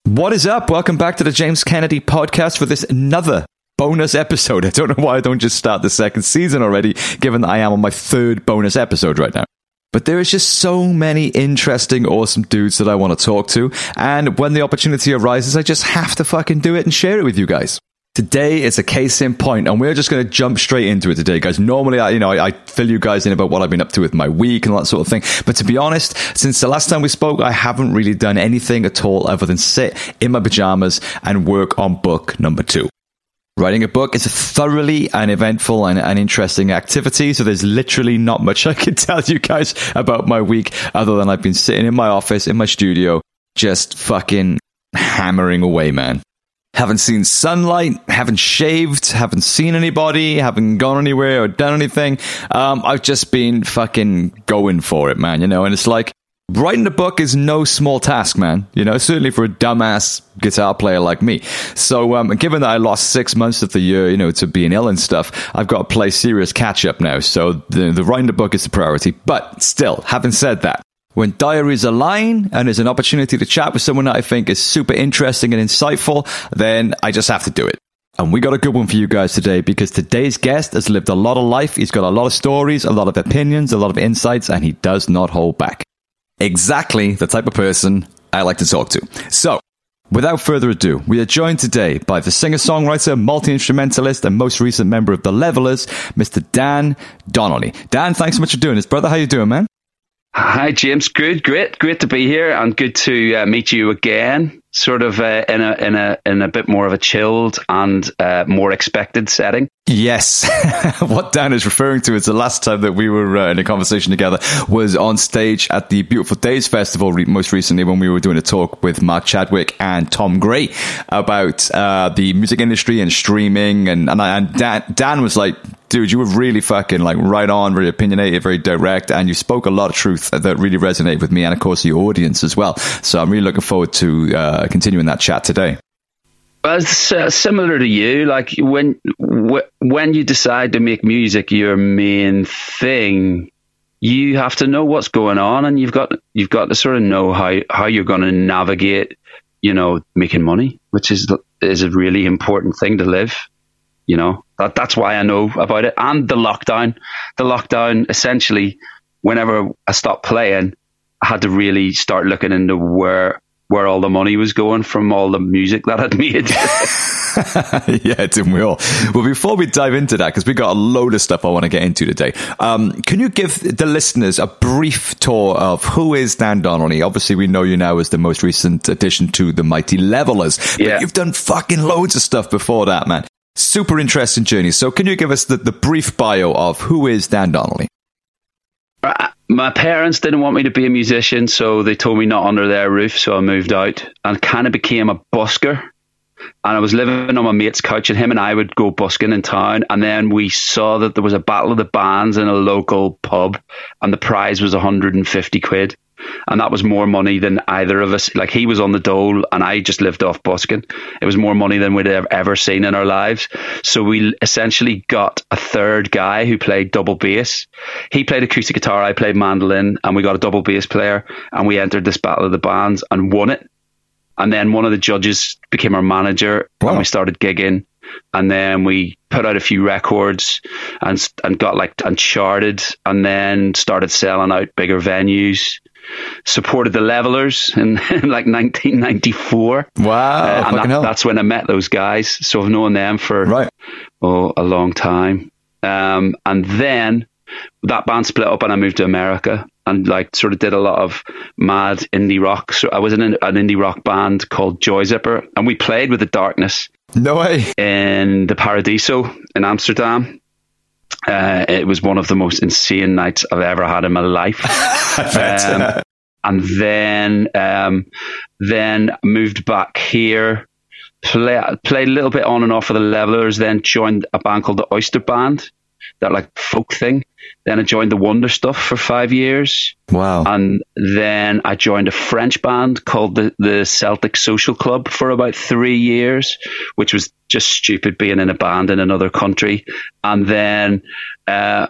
What is up? Welcome back to the James Kennedy podcast for this another bonus episode. I don't know why I don't just start the second season already, given that I am on my third bonus episode right now. But there is just so many interesting, awesome dudes that I want to talk to. And when the opportunity arises, I just have to fucking do it and share it with you guys. Today is a case in point, and we're just going to jump straight into it today, guys. Normally, I fill you guys in about what I've been up to with my week and all that sort of thing. But to be honest, since the last time we spoke, I haven't really done anything at all other than sit in my pajamas and work on book number 2. Writing a book is a thoroughly and eventful and interesting activity, so there's literally not much I can tell you guys about my week other than I've been sitting in my office, in my studio, just fucking hammering away, man. Haven't seen sunlight, haven't shaved, haven't seen anybody, haven't gone anywhere or done anything. I've just been fucking going for it, man, and it's like, writing a book is no small task, man, certainly for a dumbass guitar player like me. So, given that I lost 6 months of the year, to being ill and stuff, I've got to play serious catch up now. So the writing the book is the priority. But still, having said that, when diaries align and there's an opportunity to chat with someone that I think is super interesting and insightful, then I just have to do it. And we got a good one for you guys today, because today's guest has lived a lot of life. He's got a lot of stories, a lot of opinions, a lot of insights, and he does not hold back. Exactly the type of person I like to talk to. So, without further ado, we are joined today by the singer-songwriter, multi-instrumentalist, and most recent member of The Levellers, Mr. Dan Donnelly. Dan, thanks so much for doing this, brother. How you doing, man? Hi, James. Good, great to be here, and good to meet you again. Sort of in a bit more of a chilled and more expected setting. Yes, what Dan is referring to is the last time that we were in a conversation together was on stage at the Beautiful Days Festival most recently, when we were doing a talk with Mark Chadwick and Tom Gray about the music industry and streaming, and Dan was like, dude, you were really fucking like right on, very opinionated, very direct, and you spoke a lot of truth that really resonated with me and of course the audience as well. So I'm really looking forward to continuing that chat today. Well, it's similar to you. Like when you decide to make music your main thing, you have to know what's going on, and you've got to sort of know how you're going to navigate, making money, which is a really important thing to live. That's why I know about it. And the lockdown, essentially, whenever I stopped playing, I had to really start looking into where all the money was going from all the music that I'd made. Yeah, didn't we all? Well, before we dive into that, because we got a load of stuff I want to get into today, can you give the listeners a brief tour of who is Dan Donnelly? Obviously, we know you now as the most recent addition to the Mighty Levellers, but yeah, you've done fucking loads of stuff before that, man. Super interesting journey. So can you give us the brief bio of who is Dan Donnelly? My parents didn't want me to be a musician, so they told me not under their roof, so I moved out and kind of became a busker. And I was living on my mate's couch, and him and I would go busking in town, and then we saw that there was a battle of the bands in a local pub, and the prize was 150 quid. And that was more money than either of us. Like, he was on the dole and I just lived off busking. It was more money than we'd ever seen in our lives. So we essentially got a third guy who played double bass. He played acoustic guitar, I played mandolin, and we got a double bass player, and we entered this battle of the bands and won it. And then one of the judges became our manager. Wow. And we started gigging. And then we put out a few records and got and charted, and then started selling out bigger venues. Supported the Levellers in like 1994. Wow. And that's when I met those guys. So I've known them for a long time. And then that band split up and I moved to America and sort of did a lot of mad indie rock. So I was in an indie rock band called Joy Zipper, and we played with The Darkness. No way. In the Paradiso in Amsterdam. It was one of the most insane nights I've ever had in my life. And then moved back here, played a little bit on and off of the Levellers, then joined a band called the Oyster Band, that folk thing. Then I joined the Wonder Stuff for 5 years. Wow. And then I joined a French band called the Celtic Social Club for about 3 years, which was just stupid being in a band in another country. And then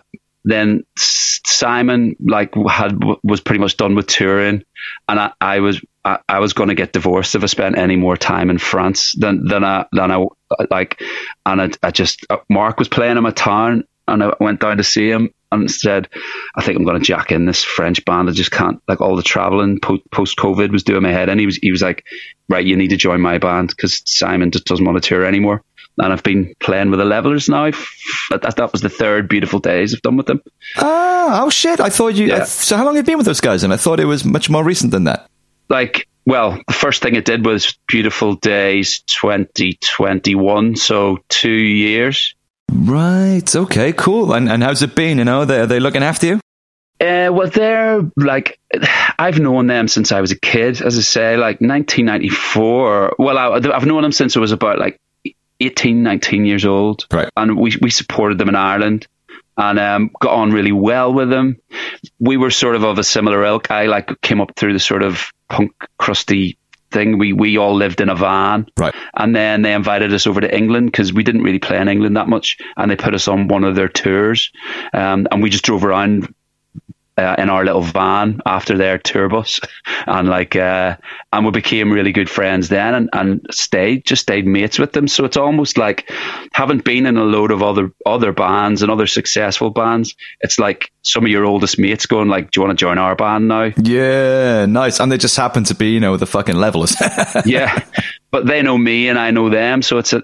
Simon was pretty much done with touring, and I was going to get divorced if I spent any more time in France than I like. And I just Mark was playing in my town, and I went down to see him and said, I think I'm going to jack in this French band. I just can't, like, all the traveling post COVID was doing my head in. He was like, right, you need to join my band because Simon just doesn't want to tour anymore. And I've been playing with the Levelers now. That was the third Beautiful Days I've done with them. Oh shit! I thought you. Yeah. So how long have you been with those guys? And I thought it was much more recent than that. Like, well, the first thing it did was Beautiful Days 2021, so 2 years. Right. Okay. Cool. And how's it been? You know, are they looking after you? Well, they're like, I've known them since I was a kid, as I say, like 1994. Well, I've known them since I was about like 18, 19 years old. Right. And we supported them in Ireland and got on really well with them. We were sort of a similar ilk. I like came up through the sort of punk crusty thing. We all lived in a van. Right. And then they invited us over to England because we didn't really play in England that much. And they put us on one of their tours. And we just drove around in our little van after their tour bus, and we became really good friends then, and stayed mates with them. So it's almost like, having been in a load of other bands and other successful bands, it's like some of your oldest mates going like, do you want to join our band now? Yeah, nice. And they just happen to be, the fucking Levelers. Yeah. But they know me and I know them, so it's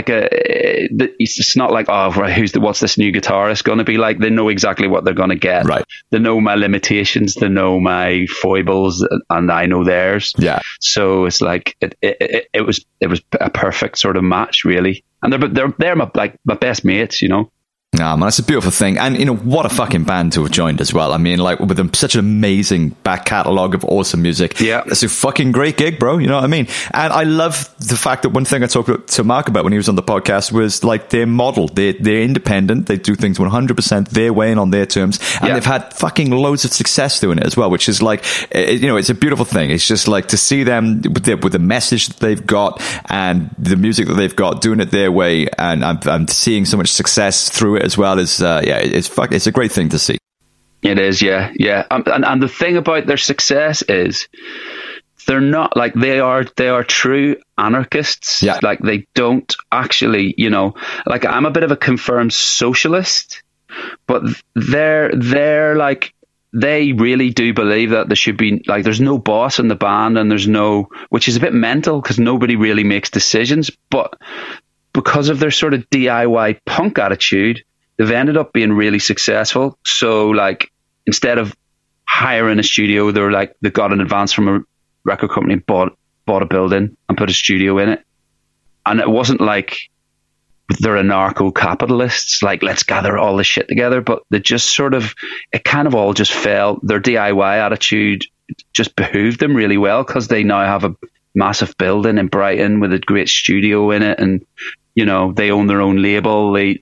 not like, oh, right, what's this new guitarist going to be like? They know exactly what they're going to get. Right. They know my limitations, they know my foibles, and I know theirs. Yeah. So it's like it was a perfect sort of match, really. And they're my best mates, Nah, man, that's a beautiful thing. And, what a fucking band to have joined as well. I mean, like, with such an amazing back catalogue of awesome music. Yeah. It's a fucking great gig, bro. You know what I mean? And I love the fact that one thing I talked to Mark about when he was on the podcast was, like, their model. They're independent. They do things 100% their way and on their terms. And they've had fucking loads of success doing it as well, which is like, it's a beautiful thing. It's just like to see them with the message that they've got and the music that they've got, doing it their way. And I'm seeing so much success through it as well as it's a great thing to see. It is, yeah. And the thing about their success is they're not like, they are true anarchists. Yeah. Like, they don't actually, like, I'm a bit of a confirmed socialist, but they're like, they really do believe that there should be, like, there's no boss in the band, and which is a bit mental because nobody really makes decisions, but because of their sort of DIY punk attitude, they've ended up being really successful. So, like, instead of hiring a studio, they got an advance from a record company, bought a building and put a studio in it. And it wasn't like they're anarcho-capitalists, like, let's gather all this shit together, but they just it kind of all just fell. Their DIY attitude just behooved them really well because they now have a massive building in Brighton with a great studio in it, and they own their own label. They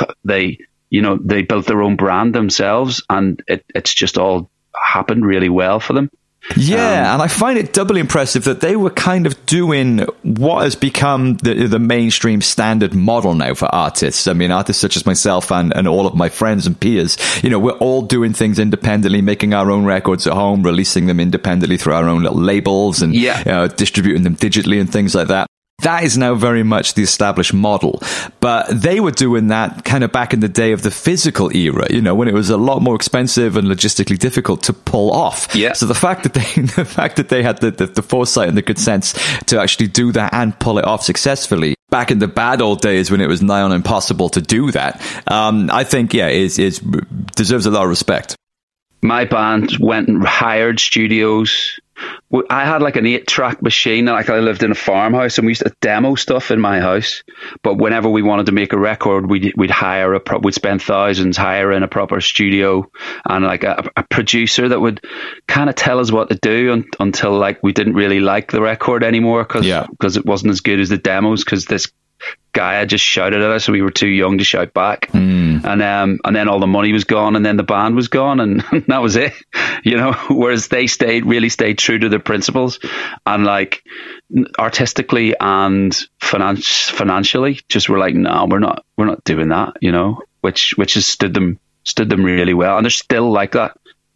built their own brand themselves, and it's just all happened really well for them. Yeah, and I find it doubly impressive that they were kind of doing what has become the mainstream standard model now for artists. I mean, artists such as myself and all of my friends and peers, we're all doing things independently, making our own records at home, releasing them independently through our own little labels, and distributing them digitally and things like that. That is now very much the established model. But they were doing that kind of back in the day of the physical era, when it was a lot more expensive and logistically difficult to pull off. Yeah. So the fact that they had the foresight and the good sense to actually do that and pull it off successfully back in the bad old days when it was nigh on impossible to do that, I think, is deserves a lot of respect. My band went and hired studios. I had like an 8-track machine. Like, I lived in a farmhouse, and we used to demo stuff in my house. But whenever we wanted to make a record, we'd we'd spend thousands hiring a proper studio and like a producer that would kind of tell us what to do until like we didn't really like the record anymore because it wasn't as good as the demos, because this guy had just shouted at us, so we were too young to shout back. And then all the money was gone, and then the band was gone, and that was it. Whereas they really stayed true to their principles, and like artistically and financially, just were like, no, we're not doing that. Which has stood them stood them really well, and they're still like that.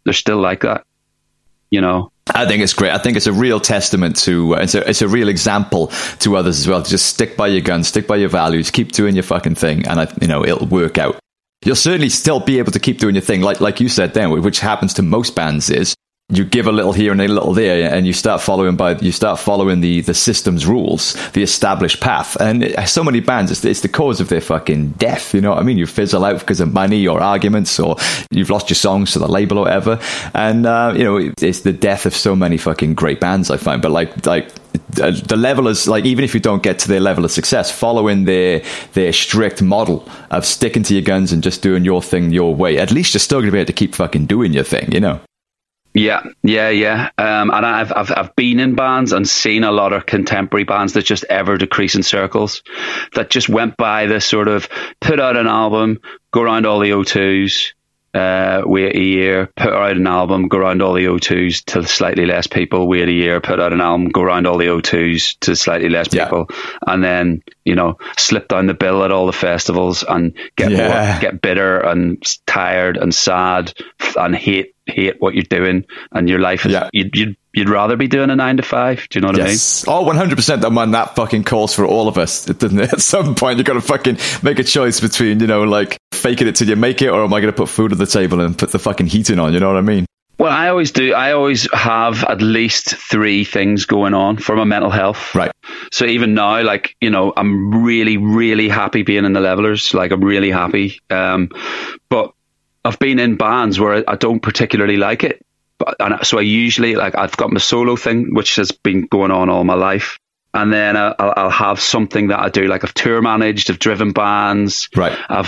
You know. I think it's great. I think it's a real testament to, it's a real example to others as well. To just stick by your guns, stick by your values, keep doing your fucking thing, and it'll work out. You'll certainly still be able to keep doing your thing, like you said then, which happens to most bands. Is you give a little here and a little there, and you start following the system's rules, the established path. And so many bands, it's the cause of their fucking death. You know what I mean? You fizzle out because of money or arguments, or you've lost your songs to the label or whatever. And it's the death of so many fucking great bands, I find. But like the level is like, even if you don't get to their level of success, following their strict model of sticking to your guns and just doing your thing your way, at least you're still going to be able to keep fucking doing your thing, you know? Yeah. And I've been in bands and seen a lot of contemporary bands that just ever decrease in circles, that just went by this sort of put out an album, go around all the O2s, wait a year, put out an album, go around all the O2s to slightly less people, wait a year, put out an album, go around all the O2s to slightly less people, and then, slip down the bill at all the festivals and get bored, get bitter and tired and sad and hate what you're doing, and your life is, you'd rather be doing a 9 to 5. Do you know what I mean? Oh, 100%. That, man, that fucking calls for all of us, doesn't it? At some point, you've got to fucking make a choice between, like faking it till you make it, or am I going to put food on the table and put the fucking heating on? You know what I mean? Well, I always do. I always have at least 3 things going on for my mental health. Right. So even now, like, I'm really, really happy being in the Levelers. Like, I'm really happy. But I've been in bands where I don't particularly like it. So I usually, like, I've got my solo thing, which has been going on all my life. And then I'll have something that I do, like I've tour managed, I've driven bands, right? I've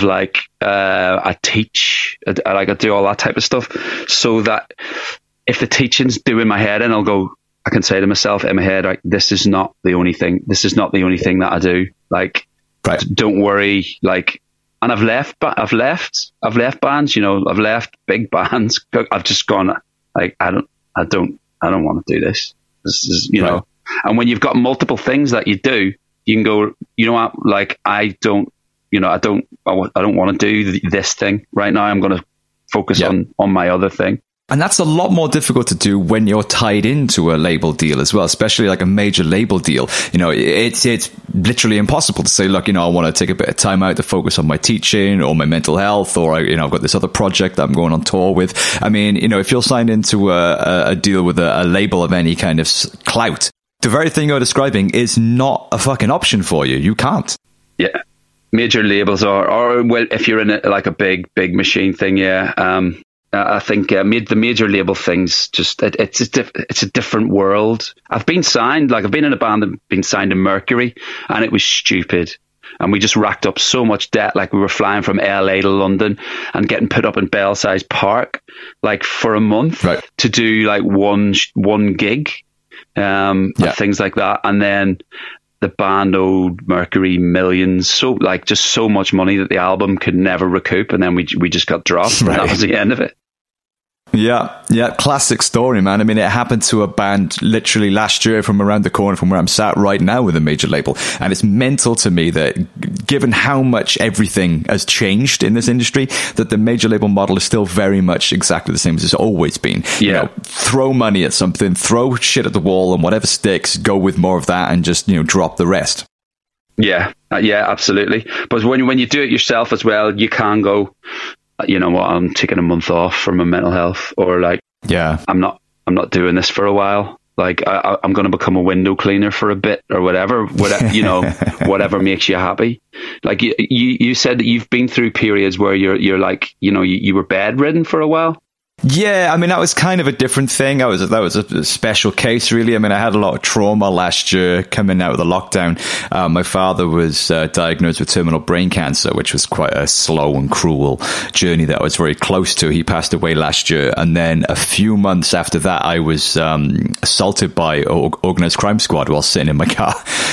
I teach, I do all that type of stuff. So that if the teaching's doing my head in, I can say to myself in my head, like, this is not the only thing that I do. Like, don't worry. Like, and I've left bands, I've left big bands. I've just gone, like, I don't want to do this. This is, know. And when you've got multiple things that you do, you can go, you know what, like, I don't want to do this thing right now. I'm going to focus on my other thing. And that's a lot more difficult to do when you're tied into a label deal as well, especially like a major label deal. It's literally impossible to say, look, I want to take a bit of time out to focus on my teaching or my mental health, or, I've got this other project that I'm going on tour with. I mean, if you're signed into a deal with a label of any kind of clout, the very thing you're describing is not a fucking option for you. You can't. Yeah. Major labels or well, if you're in a big machine thing, I think the major label things, just it's a different world. I've been signed, like, I've been in a band and been signed to Mercury, and it was stupid. And we just racked up so much debt. Like, we were flying from LA to London and getting put up in Belsize Park, like, for a month to do like one gig, things like that. And then the band owed Mercury millions, so much money that the album could never recoup, and then we just got dropped. And that was the end of it. Yeah, classic story, man. I mean, it happened to a band literally last year from around the corner from where I'm sat right now with a major label. And it's mental to me that, given how much everything has changed in this industry, that the major label model is still very much exactly the same as it's always been. Yeah. Throw money at something, throw shit at the wall, and whatever sticks, go with more of that, and just, drop the rest. Yeah, absolutely. But when you do it yourself as well, you can go, you know what, I'm taking a month off for my mental health, or like, I'm not doing this for a while. Like, I'm going to become a window cleaner for a bit, or whatever, whatever makes you happy. Like, you said that you've been through periods where you're like, you were bedridden for a while. Yeah, I mean, that was kind of a different thing. That was a special case, really. I mean, I had a lot of trauma last year coming out of the lockdown. My father was diagnosed with terminal brain cancer, which was quite a slow and cruel journey that I was very close to. He passed away last year. And then a few months after that, I was assaulted by Organised Crime Squad while sitting in my car.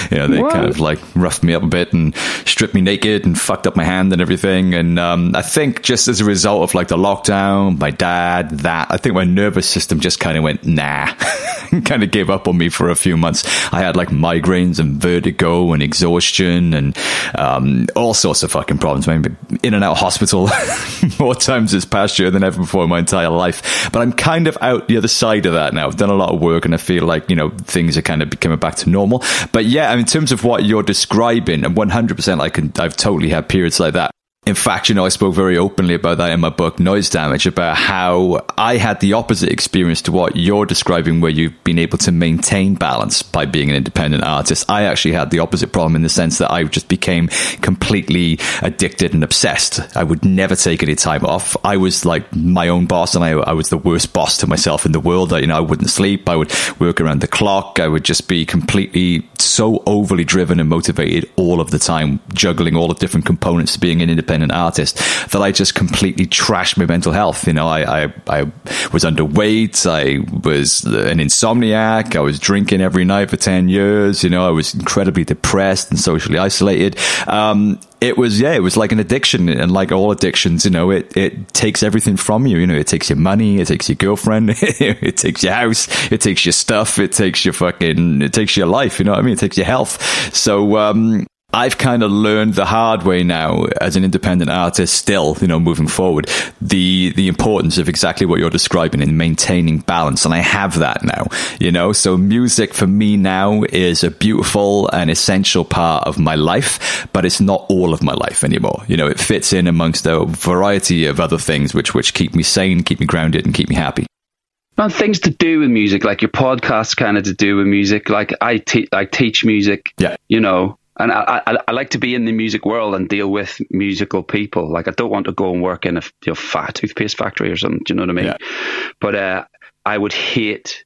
They kind of like roughed me up a bit and stripped me naked and fucked up my hand and everything. And I think just as a result of like the lockdown, my dad, I think my nervous system just kind of went, nah, kind of gave up on me for a few months. I had like migraines and vertigo and exhaustion and all sorts of fucking problems. I mean, in and out of hospital more times this past year than ever before in my entire life. But I'm kind of out the other side of that now. I've done a lot of work and I feel like, things are kind of coming back to normal. But yeah, I mean, in terms of what you're describing, and 100% I've totally had periods like that. In fact, I spoke very openly about that in my book, Noise Damage, about how I had the opposite experience to what you're describing, where you've been able to maintain balance by being an independent artist. I actually had the opposite problem in the sense that I just became completely addicted and obsessed. I would never take any time off. I was like my own boss, and I was the worst boss to myself in the world. I wouldn't sleep. I would work around the clock. I would just be completely so overly driven and motivated all of the time, juggling all the different components to being an independent artist, that I just completely trashed my mental health. I was underweight. I was an insomniac. I was drinking every night for 10 years. I was incredibly depressed and socially isolated. It was like an addiction, and like all addictions, it takes everything from you. It takes your money, it takes your girlfriend, it takes your house, it takes your stuff, it takes your life. You know what I mean? It takes your health. So, I've kind of learned the hard way now as an independent artist still, moving forward, the importance of exactly what you're describing in maintaining balance. And I have that now, so music for me now is a beautiful and essential part of my life, but it's not all of my life anymore. It fits in amongst a variety of other things, which keep me sane, keep me grounded, and keep me happy. And things to do with music, like your podcast kind of to do with music. Like I teach music, yeah. And I like to be in the music world and deal with musical people. Like, I don't want to go and work in a toothpaste factory or something. Do you know what I mean? Yeah. But I would hate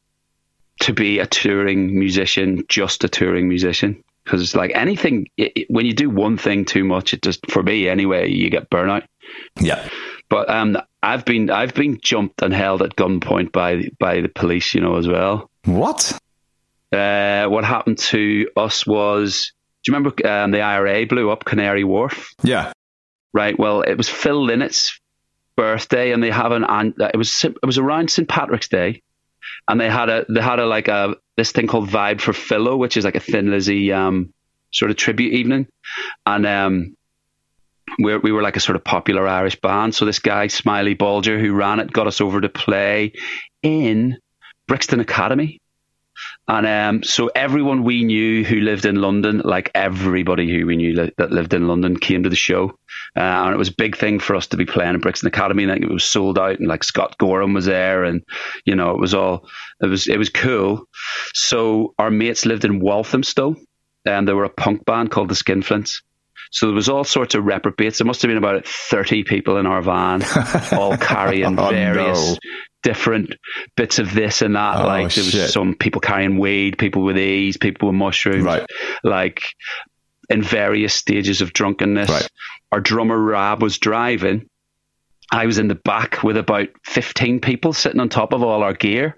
to be a touring musician, just a touring musician. Because like anything, when you do one thing too much, it just, for me anyway, you get burnout. Yeah. But I've been jumped and held at gunpoint by the police, as well. What? What happened to us was, do you remember the IRA blew up Canary Wharf? Yeah. Right. Well, it was Phil Lynnett's birthday, and they have it was around St. Patrick's Day, and they had this thing called Vibe for Philo, which is like a Thin Lizzy sort of tribute evening, and we were like a sort of popular Irish band. So this guy Smiley Bolger, who ran it, got us over to play in Brixton Academy. And so everyone we knew who lived in London, like everybody who we knew that lived in London, came to the show. And it was a big thing for us to be playing in Brixton Academy. And it was sold out, and like Scott Gorham was there, and it was cool. So our mates lived in Walthamstow, and they were a punk band called the Skinflints. So there was all sorts of reprobates. There must have been about 30 people in our van, all carrying various different bits of this and that. There was some people carrying weed, people with E's, people with mushrooms, right. Like in various stages of drunkenness. Right. Our drummer Rab was driving. I was in the back with about 15 people sitting on top of all our gear,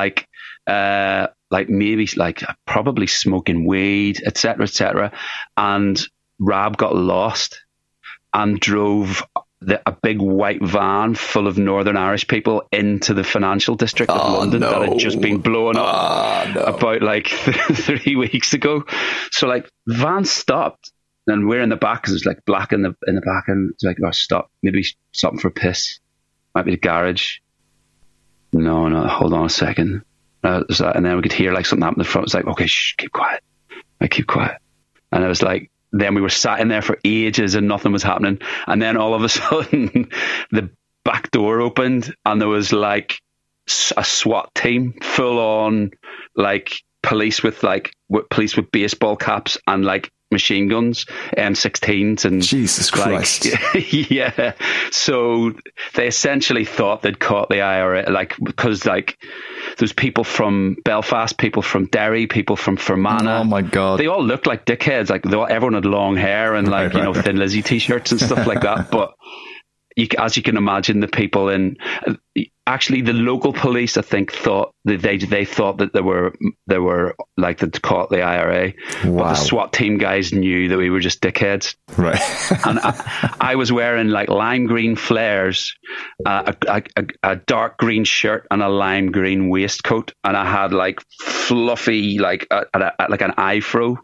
probably smoking weed, etc., and Rab got lost and drove a big white van full of Northern Irish people into the financial district of London that had just been blown up about like 3 weeks ago. So like the van stopped, and we're in the back because it's like black in the back, and it's like, stop, maybe stopping for a piss, might be the garage. No, hold on a second. And then we could hear like something happen in the front. It's like, okay, shh, keep quiet. Keep quiet. And it was like, then we were sat in there for ages and nothing was happening. And then all of a sudden the back door opened, and there was like a SWAT team, full on like police with baseball caps and like machine guns, M16s, and Jesus Christ. Yeah. So they essentially thought they'd caught the IRA, because there's people from Belfast, people from Derry, people from Fermanagh. Oh my God. They all looked like dickheads. Like everyone had long hair and Thin Lizzy t-shirts and stuff like that. But as you can imagine, the people in actually, the local police, I think, thought that they thought that they were like they'd caught the IRA. Wow. But the SWAT team guys knew that we were just dickheads. Right. And I was wearing like lime green flares, a dark green shirt, and a lime green waistcoat, and I had like fluffy like an afro,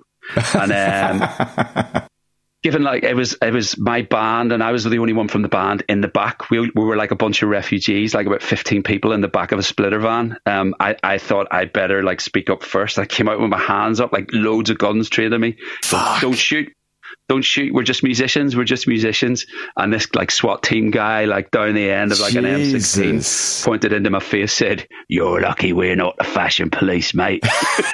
and given like it was my band, and I was the only one from the band in the back. We were like a bunch of refugees, like about 15 people in the back of a splitter van. I thought I'd better like speak up first. I came out with my hands up, like loads of guns trained at me. Don't shoot. We're just musicians. And this like SWAT team guy, like down the end of like an M16, pointed into my face, said, "You're lucky we're not the fashion police, mate."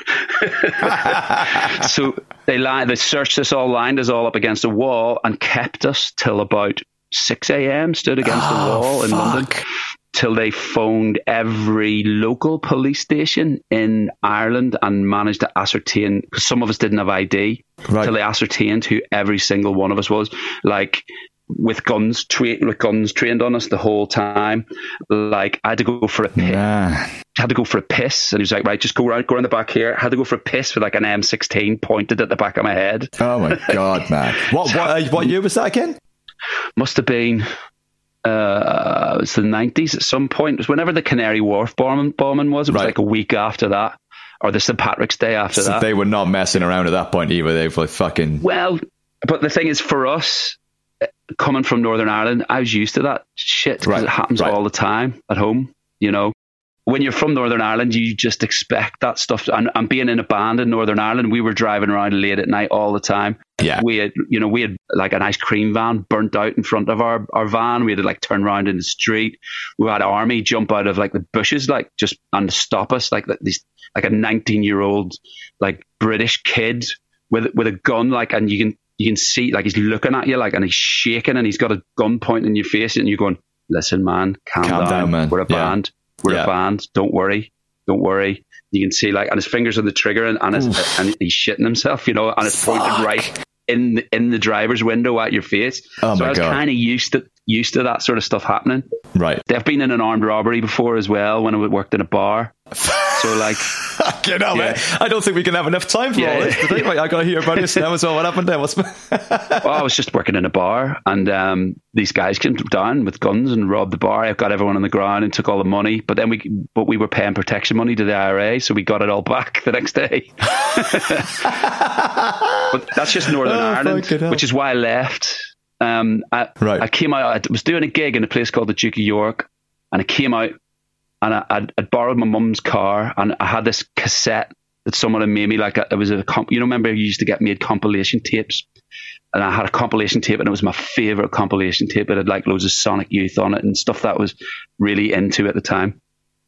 So they searched us all, lined us all up against a wall, and kept us till about 6 a.m. Stood against the wall in London till they phoned every local police station in Ireland and managed to ascertain, because some of us didn't have ID, till they ascertained who every single one of us was, like with guns trained on us the whole time. Like I had to go for a piss. Had to go for a piss, and he was like, "Right, just go around the back here." I had to go for a piss with like an M16 pointed at the back of my head. Oh my god, man! What year was that again? Must have been. It was the 90s at some point. It was whenever the Canary Wharf bombing was. It was like a week after that, or the St. Patrick's Day after that. They were not messing around at that point either. They were fucking... Well, but the thing is, for us, coming from Northern Ireland, I was used to that shit because it happens all the time at home, you know. When you're from Northern Ireland, you just expect that stuff. And being in a band in Northern Ireland, we were driving around late at night all the time. Yeah. We had like an ice cream van burnt out in front of our van. We had to like turn around in the street. We had army jump out of like the bushes, like just and stop us, like these, like a 19-year-old like British kid with a gun, like, and you can see like he's looking at you, like, and he's shaking, and he's got a gun pointing in your face, and you're going, "Listen, man, calm down, man. We're a band. We're a band. Don't worry. You can see like, and his fingers on the trigger, and he's shitting himself, you know, and it's pointed right in the driver's window at your face. Oh so my I was kind of used to that sort of stuff happening. Right. They've been in an armed robbery before as well when I worked in a bar. So like, man. I don't think we can have enough time for all this today. I got to hear about this now. So what happened there? Well, I was just working in a bar, and these guys came down with guns and robbed the bar. I got everyone on the ground and took all the money. But then we were paying protection money to the IRA, so we got it all back the next day. But that's just Northern Ireland, which is why I left. I came out. I was doing a gig in a place called the Duke of York, and I came out. And I'd borrowed my mum's car, and I had this cassette that someone had made me, like it was remember you used to get made compilation tapes, and I had a compilation tape, and it was my favorite compilation tape. It had like loads of Sonic Youth on it and stuff that I was really into at the time.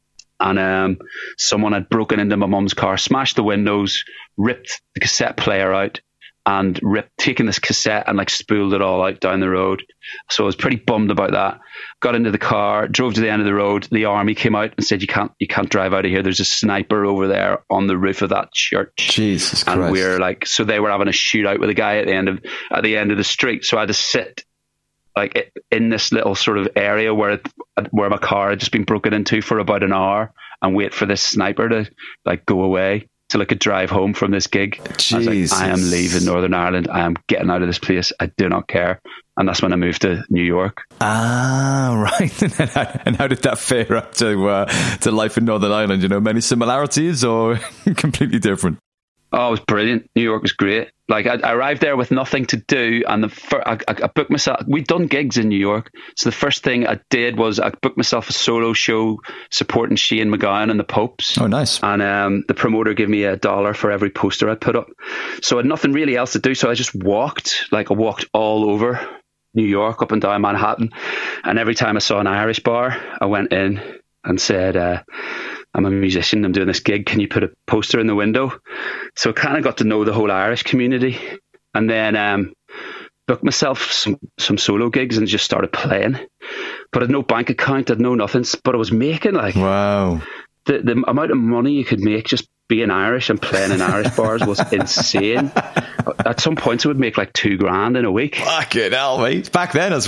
And someone had broken into my mum's car, smashed the windows, ripped the cassette player out, and taken this cassette and like spooled it all out down the road. So I was pretty bummed about that. Got into the car, drove to the end of the road. The army came out and said, you can't drive out of here. There's a sniper over there on the roof of that church. Jesus Christ. And we're like, so they were having a shootout with a guy at the end of the street. So I had to sit like in this little sort of area where my car had just been broken into for about an hour and wait for this sniper to like go away, till I could drive home from this gig. I was like, I am leaving Northern Ireland. I am getting out of this place. I do not care. And that's when I moved to New York. Ah, right. And how did that fare up to life in Northern Ireland? You know, many similarities or completely different? Oh, it was brilliant. New York was great. Like I arrived there with nothing to do, and I booked myself. We'd done gigs in New York, so the first thing I did was I booked myself a solo show supporting Shane MacGowan and the Popes. Oh, nice! And the promoter gave me $1 for every poster I put up. So I had nothing really else to do, so I just walked. Like I walked all over New York, up and down Manhattan, and every time I saw an Irish bar, I went in and said, I'm a musician, I'm doing this gig, can you put a poster in the window? So I kind of got to know the whole Irish community, and then booked myself some solo gigs and just started playing. But I had no bank account, I had no nothing, but I was making like, wow, the amount of money you could make just being Irish and playing in Irish bars was insane. At some points I would make like $2,000 in a week. Fucking hell, mate. Back then as well.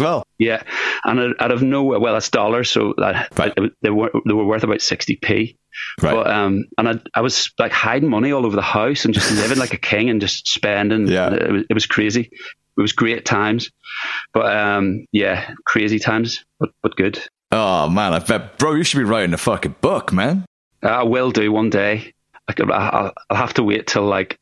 Yeah, and out of nowhere, well, it's dollars, so they were worth about 60p. Right. But and I was like hiding money all over the house and just living like a king and just spending. Yeah. It was crazy. It was great times, but yeah, crazy times, but good. Oh man, I bet, bro, you should be writing a fucking book, man. I will do one day. I'll have to wait till I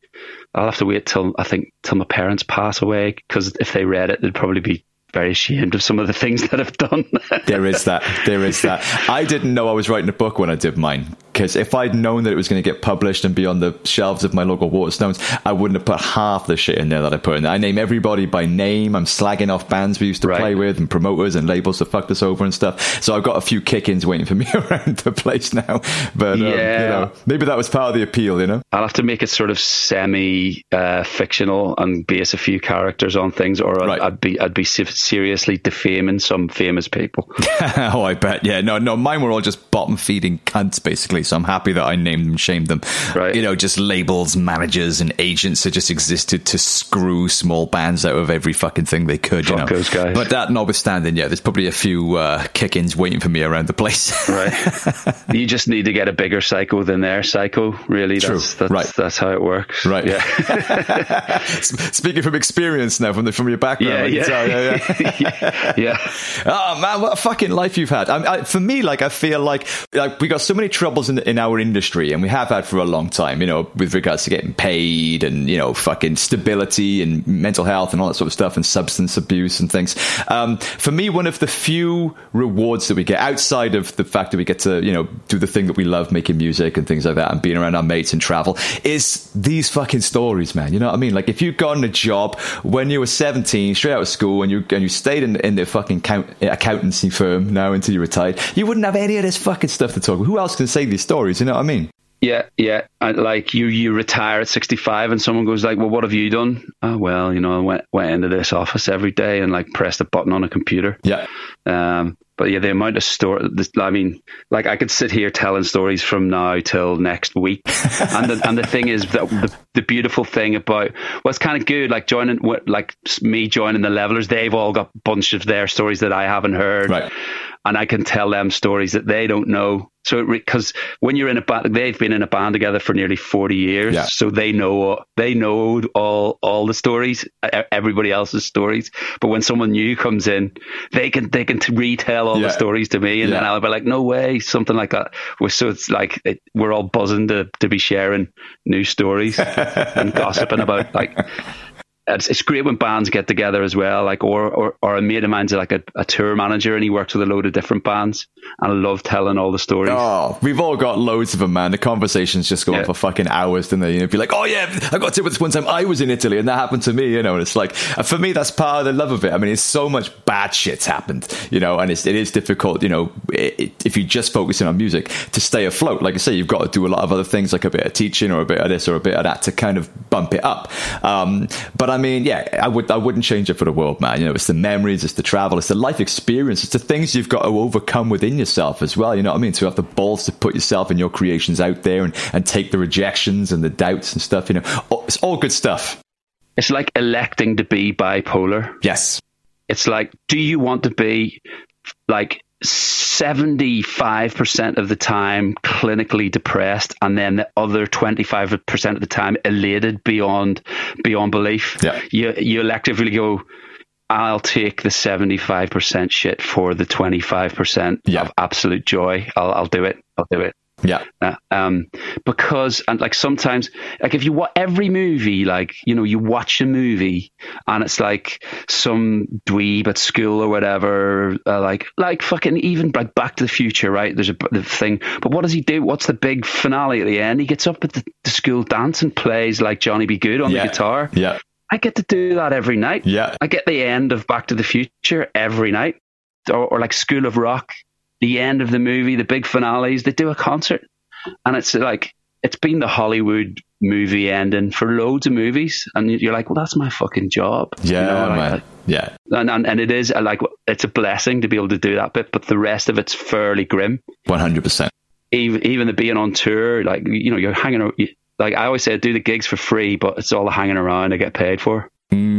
think till my parents pass away, because if they read it, they'd probably be very ashamed of some of the things that I've done. There is that. I didn't know I was writing a book when I did mine, because if I'd known that it was going to get published and be on the shelves of my local Waterstones, I wouldn't have put half the shit in there that I put in there. I name everybody by name. I'm slagging off bands we used to play with and promoters and labels that fucked us over and stuff. So I've got a few kick-ins waiting for me around the place now. But maybe that was part of the appeal, you know? I'll have to make it sort of semi-fictional and base a few characters on things, or I'd be seriously defaming some famous people. Oh, I bet. Yeah, no, mine were all just bottom-feeding cunts, basically. So I'm happy that I named them, shamed them. Right. You know, just labels, managers, and agents that just existed to screw small bands out of every fucking thing they could. Fuck those guys. But that notwithstanding, yeah, there's probably a few kick-ins waiting for me around the place. Right. You just need to get a bigger psycho than their psycho. Really, that's how it works. Right. Yeah. Speaking from experience now, from your background, Yeah. Oh man, what a fucking life you've had. For me, I feel like we got so many troubles in our industry, and we have had for a long time, you know, with regards to getting paid and, you know, fucking stability and mental health and all that sort of stuff, and substance abuse and things. For me, one of the few rewards that we get outside of the fact that we get to, you know, do the thing that we love, making music and things like that, and being around our mates and travel, is these fucking stories, man. You know what I mean? Like, if you'd gotten a job when you were 17, straight out of school, and you stayed in the fucking accountancy firm now until you retired, you wouldn't have any of this fucking stuff to talk about. Who else can say these stories? You know what I mean? Yeah. Like you retire at 65 and someone goes like, well, what have you done? Oh, well, you know, I went into this office every day and like pressed a button on a computer. Yeah. But yeah, the amount of I mean, like I could sit here telling stories from now till next week. and the thing is that the beautiful thing about what's kind of good, like me joining the Levelers, they've all got a bunch of their stories that I haven't heard. Right. And I can tell them stories that they don't know. So, because when you're in a band, they've been in a band together for nearly 40 years. Yeah. So they know all the stories, everybody else's stories. But when someone new comes in, they can retell all the stories to me. And then I'll be like, no way, something like that. So it's like, we're all buzzing to be sharing new stories and gossiping about like... It's great when bands get together as well, like or a mate of mine's like a tour manager, and he works with a load of different bands, and I love telling all the stories. Oh, we've all got loads of them, man. The conversations just go on for fucking hours, don't they? You know, be like, oh yeah, I got to this one time I was in Italy and that happened to me, you know. And it's like, for me, that's part of the love of it. I mean, it's so much bad shit's happened, you know, and it is difficult, you know, if you just focusing on music to stay afloat. Like I say, you've got to do a lot of other things, like a bit of teaching or a bit of this or a bit of that to kind of bump it up. But I mean, yeah, I wouldn't change it for the world, man. You know, it's the memories, it's the travel, it's the life experience, it's the things you've got to overcome within yourself as well. You know what I mean? To have the balls to put yourself and your creations out there and take the rejections and the doubts and stuff. You know, it's all good stuff. It's like electing to be bipolar. Yes. It's like, do you want to be like 75% of the time clinically depressed, and then the other 25% of the time elated beyond belief? Yeah. You electively go, I'll take the 75% shit for the 25% of absolute joy. I'll do it. Yeah. Because, and like sometimes, like if you watch every movie, like, you know, you watch a movie and it's like some dweeb at school or whatever, like fucking even like Back to the Future, right? There's the thing, but what does he do? What's the big finale at the end? He gets up at the school dance and plays like Johnny B. Good on the guitar. Yeah. I get to do that every night. Yeah. I get the end of Back to the Future every night, or like School of Rock. The end of the movie, the big finales, they do a concert. And it's like, it's been the Hollywood movie ending for loads of movies. And you're like, well, that's my fucking job. Yeah, you know, man. Yeah. And it is like, it's a blessing to be able to do that bit, but the rest of it's fairly grim. 100%. Even the being on tour, like, you know, you're hanging, like I always say, I do the gigs for free, but it's all the hanging around I get paid for.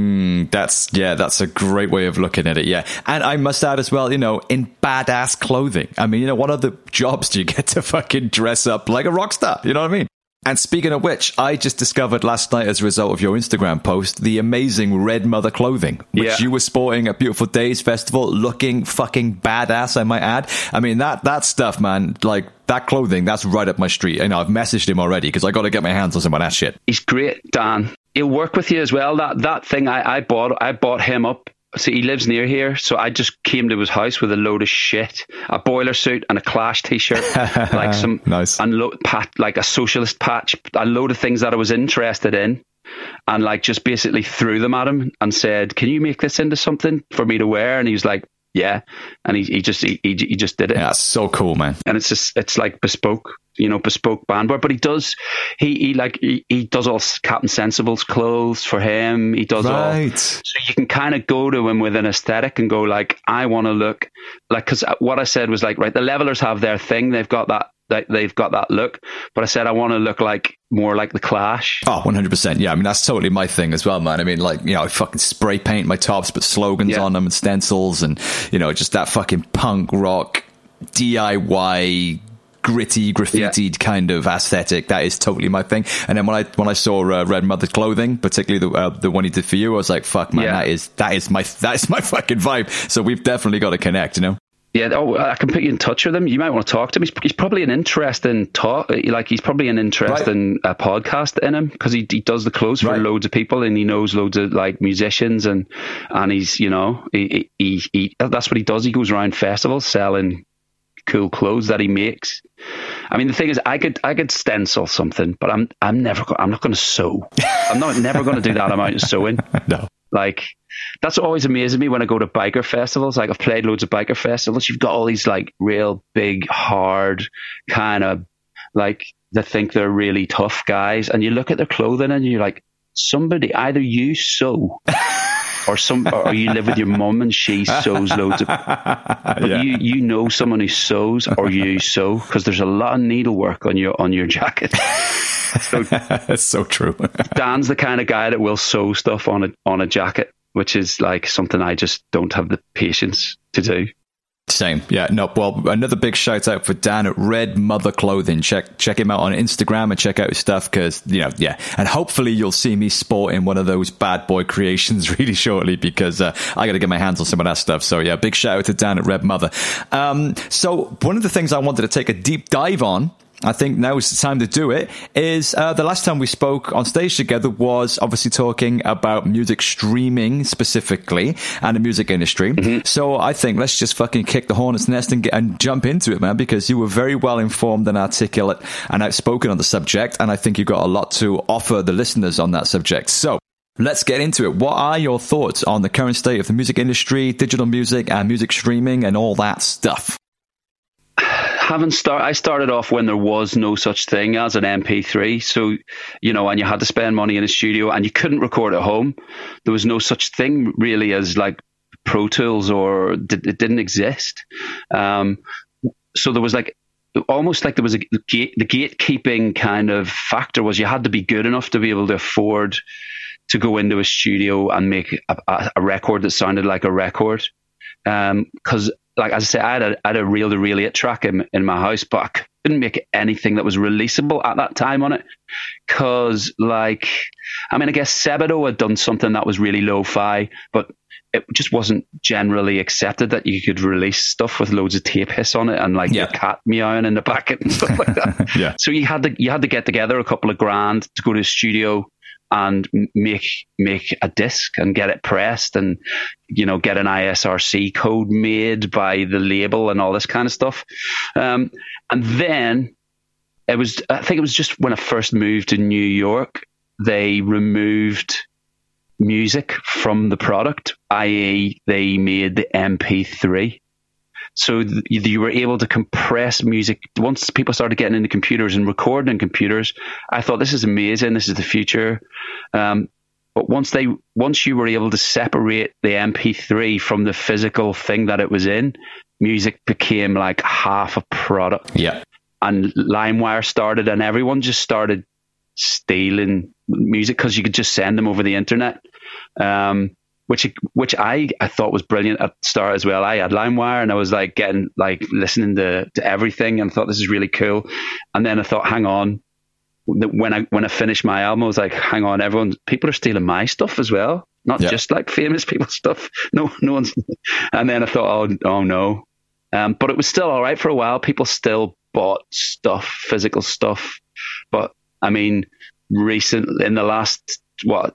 That's a great way of looking at it. Yeah. And I must add as well, in badass clothing. I mean, what other jobs do you get to fucking dress up like a rock star? You know what I mean? And speaking of which, I just discovered last night as a result of your Instagram post, the amazing Red Mother clothing, which you were sporting at Beautiful Days Festival, looking fucking badass, I might add. I mean, that stuff, man, like that clothing, that's right up my street. I know I've messaged him already because I got to get my hands on some of that shit. He's great, Dan. He'll work with you as well. That thing I bought him up. See, he lives near here, so I just came to his house with a load of shit, a boiler suit and a Clash t-shirt, like some nice, like a socialist patch, a load of things that I was interested in, and like just basically threw them at him and said, "Can you make this into something for me to wear?" And he was like, "Yeah," and he just did it. Yeah, that's so cool, man. And it's like bespoke band wear, but he does all Captain Sensible's clothes for him. He does all, so you can kind of go to him with an aesthetic and go like, I want to look like, because what I said was like, right, the Levelers have their thing, they've got that look, but I said I want to look like more like the Clash. Oh, 100%. Yeah, I mean, that's totally my thing as well, man. I mean, like, I fucking spray paint my tops, put slogans on them and stencils, and just that fucking punk rock DIY gritty graffitied kind of aesthetic. That is totally my thing. And then when I saw Red Mother clothing, particularly the one he did for you, I was like, fuck, man, that is my fucking vibe. So we've definitely got to connect, Yeah, I can put you in touch with him. You might want to talk to him. He's probably an interesting podcast in him, because he does the clothes for loads of people, and he knows loads of like musicians, and he's he that's what he does. He goes around festivals selling cool clothes that he makes. I mean, the thing is, I could stencil something, but I'm not going to sew. I'm never going to do that amount of sewing. No. Like, that's what always amazes me when I go to biker festivals. Like, I've played loads of biker festivals. You've got all these like real big, hard kind of like, they think they're really tough guys, and you look at their clothing and you're like, somebody, either you sew or you live with your mum and she sews loads of. You know someone who sews, or you sew, because there's a lot of needlework on your jacket. So, that's so true. Dan's the kind of guy that will sew stuff on a jacket, which is like something I just don't have the patience to do. Same. Yeah. No. Well, another big shout out for Dan at Red Mother Clothing. Check him out on Instagram and check out his stuff, because and hopefully you'll see me sporting one of those bad boy creations really shortly, because I got to get my hands on some of that stuff. So yeah, big shout out to Dan at Red Mother. So one of the things I wanted to take a deep dive on, I think now is the time to do it, is the last time we spoke on stage together was obviously talking about music streaming specifically and the music industry. Mm-hmm. So I think let's just fucking kick the hornet's nest and jump into it, man, because you were very well informed and articulate and outspoken on the subject, and I think you've got a lot to offer the listeners on that subject. So let's get into it. What are your thoughts on the current state of the music industry, digital music and music streaming and all that stuff? I started off when there was no such thing as an MP3. So, and you had to spend money in a studio and you couldn't record at home. There was no such thing really as like Pro Tools, or it didn't exist. So there was like, almost like there was the gatekeeping kind of factor was you had to be good enough to be able to afford to go into a studio and make a record that sounded like a record. Because like, as I say, I had a reel-to-reel 8-track in my house, but I couldn't make anything that was releasable at that time on it. Because, I guess Sebadoh had done something that was really lo-fi, but it just wasn't generally accepted that you could release stuff with loads of tape hiss on it and your cat meowing in the back and stuff like that. So you had to get together a couple of grand to go to a studio and make a disc and get it pressed and, get an ISRC code made by the label and all this kind of stuff. And then I think it was just when I first moved to New York, they removed music from the product, i.e. they made the MP3. So you were able to compress music. Once people started getting into computers and recording in computers, I thought, this is amazing. This is the future. But once you were able to separate the MP3 from the physical thing that it was in, music became like half a product. Yeah. And LimeWire started, and everyone just started stealing music because you could just send them over the internet. which I thought was brilliant at the start as well. I had LimeWire and I was like listening to everything and thought this is really cool. And then I thought, hang on, when I finished my album, I was like, hang on, people are stealing my stuff as well, not just like famous people's stuff. No one's. And then I thought, oh no. But it was still all right for a while. People still bought stuff, physical stuff. But I mean, recently, in the last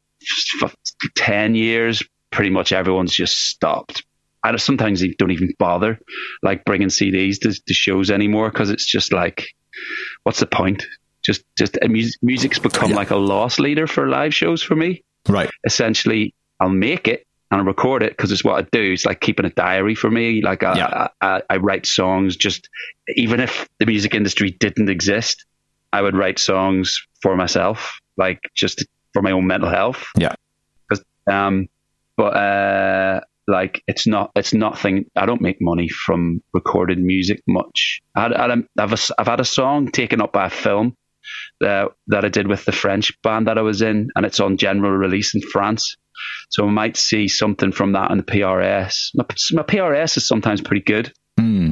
10 years, pretty much everyone's just stopped. And sometimes they don't even bother like bringing CDs to shows anymore, because it's just like, what's the point? Just music's become like a loss leader for live shows for me. Right. Essentially, I'll make it and I'll record it because it's what I do. It's like keeping a diary for me. Like I write songs, just even if the music industry didn't exist, I would write songs for myself, like just for my own mental health. Yeah. Like it's nothing. I don't make money from recorded music much. I've had a song taken up by a film that I did with the French band that I was in, and it's on general release in France. So I might see something from that on the PRS. My PRS is sometimes pretty good. Mm.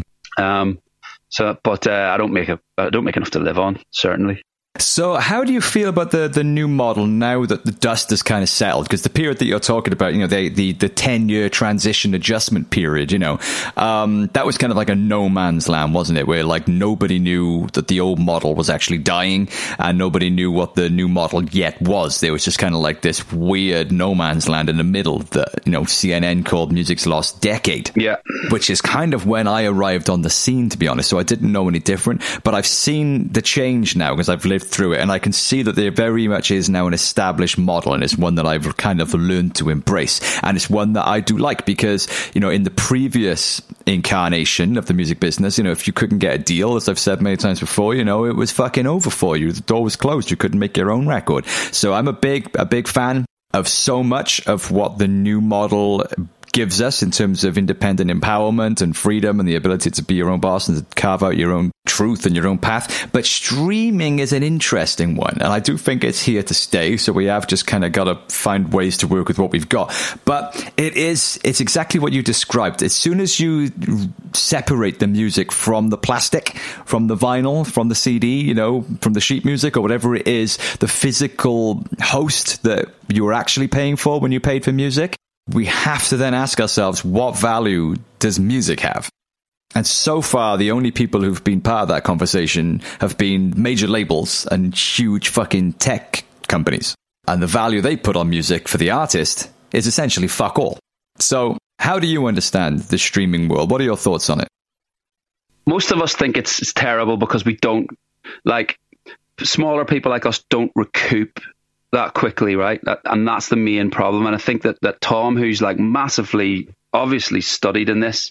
But I don't make enough to live on, certainly. So how do you feel about the new model now that the dust has kind of settled? Because the period that you're talking about, the 10-year transition adjustment period, that was kind of like a no man's land, wasn't it? Where like nobody knew that the old model was actually dying and nobody knew what the new model yet was. There was just kind of like this weird no man's land in the middle that, CNN called Music's Lost Decade. Yeah. Which is kind of when I arrived on the scene, to be honest. So I didn't know any different, but I've seen the change now because I've lived through it, and I can see that there very much is now an established model, and it's one that I've kind of learned to embrace, and it's one that I do like because in the previous incarnation of the music business, if you couldn't get a deal, as I've said many times before, it was fucking over for you. The door was closed. You couldn't make your own record. So I'm a big fan of so much of what the new model gives us in terms of independent empowerment and freedom and the ability to be your own boss and to carve out your own truth and your own path. But streaming is an interesting one, and I do think it's here to stay. So we have just kind of got to find ways to work with what we've got. But it's exactly what you described. As soon as you separate the music from the plastic, from the vinyl, from the CD, from the sheet music or whatever it is, the physical host that you were actually paying for when you paid for music, we have to then ask ourselves, what value does music have? And so far, the only people who've been part of that conversation have been major labels and huge fucking tech companies. And the value they put on music for the artist is essentially fuck all. So how do you understand the streaming world? What are your thoughts on it? Most of us think it's terrible because we don't, like, smaller people like us don't recoup that quickly, right? And that's the main problem. And I think that Tom, who's like massively, obviously studied in this,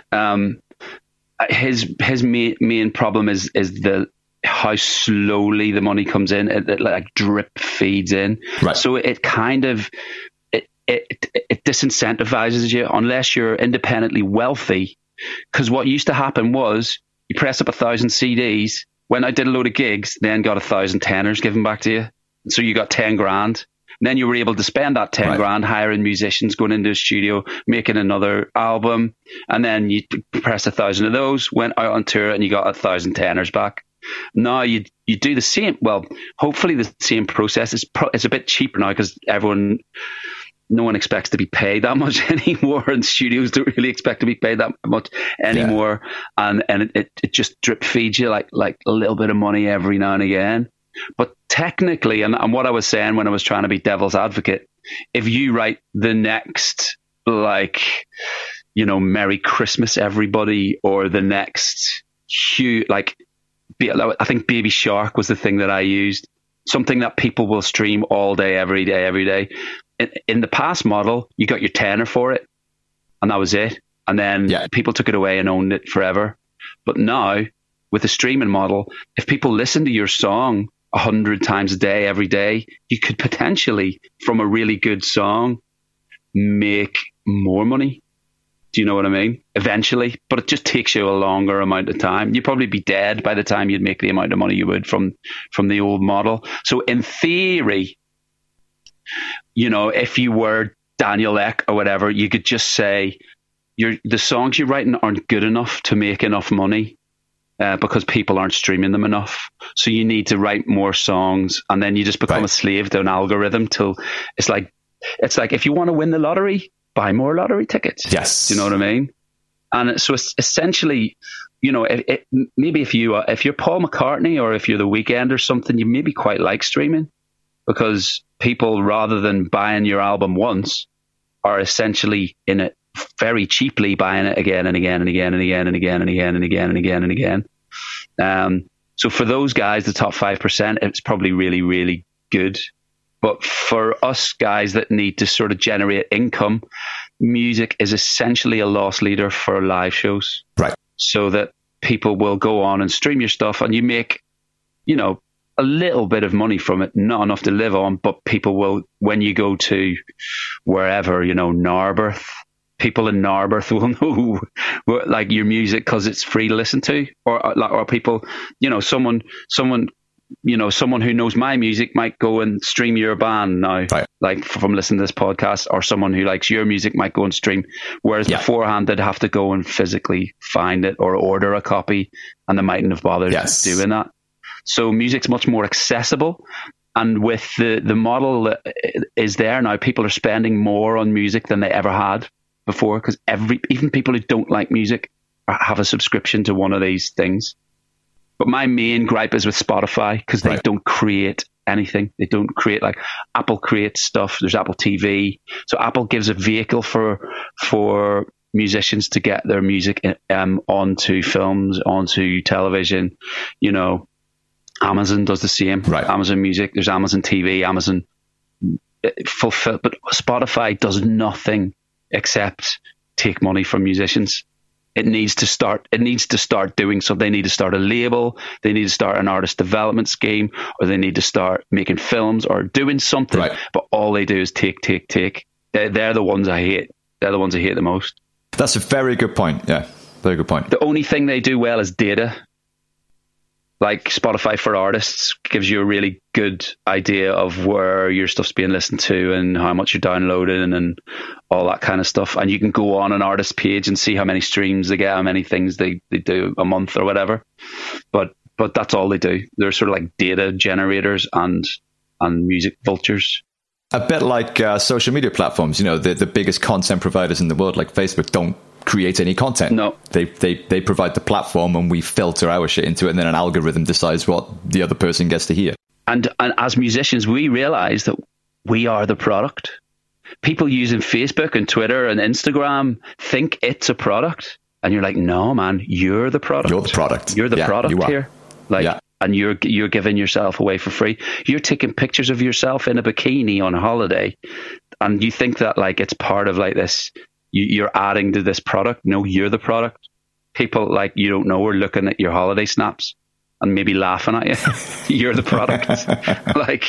his main problem is how slowly the money comes in. It like drip feeds in. Right. So it kind of it disincentivizes you unless you're independently wealthy. Because what used to happen was you press up 1,000 CDs. When I did a load of gigs, then got 1,000 tenors given back to you. So you got 10 grand. And then you were able to spend that 10 grand hiring musicians, going into a studio, making another album. And then you press 1,000 of those, went out on tour, and you got 1,000 tenors back. Now you do the same. Well, hopefully the same process. It's a bit cheaper now because no one expects to be paid that much anymore, and studios don't really expect to be paid that much anymore. Yeah. And it just drip feeds you like a little bit of money every now and again. But technically, and what I was saying when I was trying to be devil's advocate, if you write the next, Merry Christmas Everybody, or the next huge, I think Baby Shark was the thing that I used, something that people will stream all day, every day. In the past model, you got your tenner for it, and that was it. And then people took it away and owned it forever. But now, with the streaming model, if people listen to your song 100 times a day, every day, you could potentially, from a really good song, make more money. Do you know what I mean? Eventually. But it just takes you a longer amount of time. You'd probably be dead by the time you'd make the amount of money you would from the old model. So in theory, if you were Daniel Ek or whatever, you could just say the songs you're writing aren't good enough to make enough money because people aren't streaming them enough. So you need to write more songs, and then you just become a slave to an algorithm till it's like if you want to win the lottery, buy more lottery tickets. Yes. Do you know what I mean? And so it's essentially, you know, maybe if you're Paul McCartney or if you're The Weeknd or something, you maybe quite like streaming, because people, rather than buying your album once, are essentially in it very cheaply, buying it again and again and again and again and again and again and again and again and again. So for those guys, the top 5%, it's probably really, really good. But for us guys that need to sort of generate income, music is essentially a loss leader for live shows. Right. So that people will go on and stream your stuff, and you make, you know, a little bit of money from it, not enough to live on, but people will, when you go to wherever, you know, Narberth, people in Narberth will know like your music because it's free to listen to, or people, you know, someone who knows my music might go and stream your band now, like from listening to this podcast, or someone who likes your music might go and stream. Whereas beforehand, they'd have to go and physically find it or order a copy, and they mightn't have bothered doing that. So music's much more accessible. And with the model that is there now, people are spending more on music than they ever had before, because even people who don't like music have a subscription to one of these things. But my main gripe is with Spotify, because they don't create anything. They don't create, like Apple creates stuff. There's Apple TV. So Apple gives a vehicle for musicians to get their music onto films, onto television. You know, Amazon does the same. Amazon Music, there's Amazon TV, Amazon fulfill. But Spotify does nothing except take money from musicians. It needs to start doing so. They need to start a label. They need to start an artist development scheme, or they need to start making films or doing something. But all they do is take. They're the ones I hate. They're the ones I hate the most. That's a very good point. Yeah, very good point. The only thing they do well is data. Like Spotify for Artists gives you a really good idea of where your stuff's being listened to and how much you're downloading and all that kind of stuff. And you can go on an artist page and see how many streams they get, how many things they do a month or whatever. But that's all they do. They're sort of like data generators and music vultures. A bit like social media platforms, you know, the biggest content providers in the world, like Facebook, don't create any content. No. They provide the platform, and we filter our shit into it, and then an algorithm decides what the other person gets to hear. And as musicians, we realize that we are the product. People using Facebook and Twitter and Instagram think it's a product, and you're like, no, man, you're the product. You're the product. You're the product you here. Like, and you're giving yourself away for free. You're taking pictures of yourself in a bikini on holiday, and you think that like it's part of like this. You're adding to this product. No, you're the product. People like you don't know are looking at your holiday snaps and maybe laughing at you. You're the product. Like,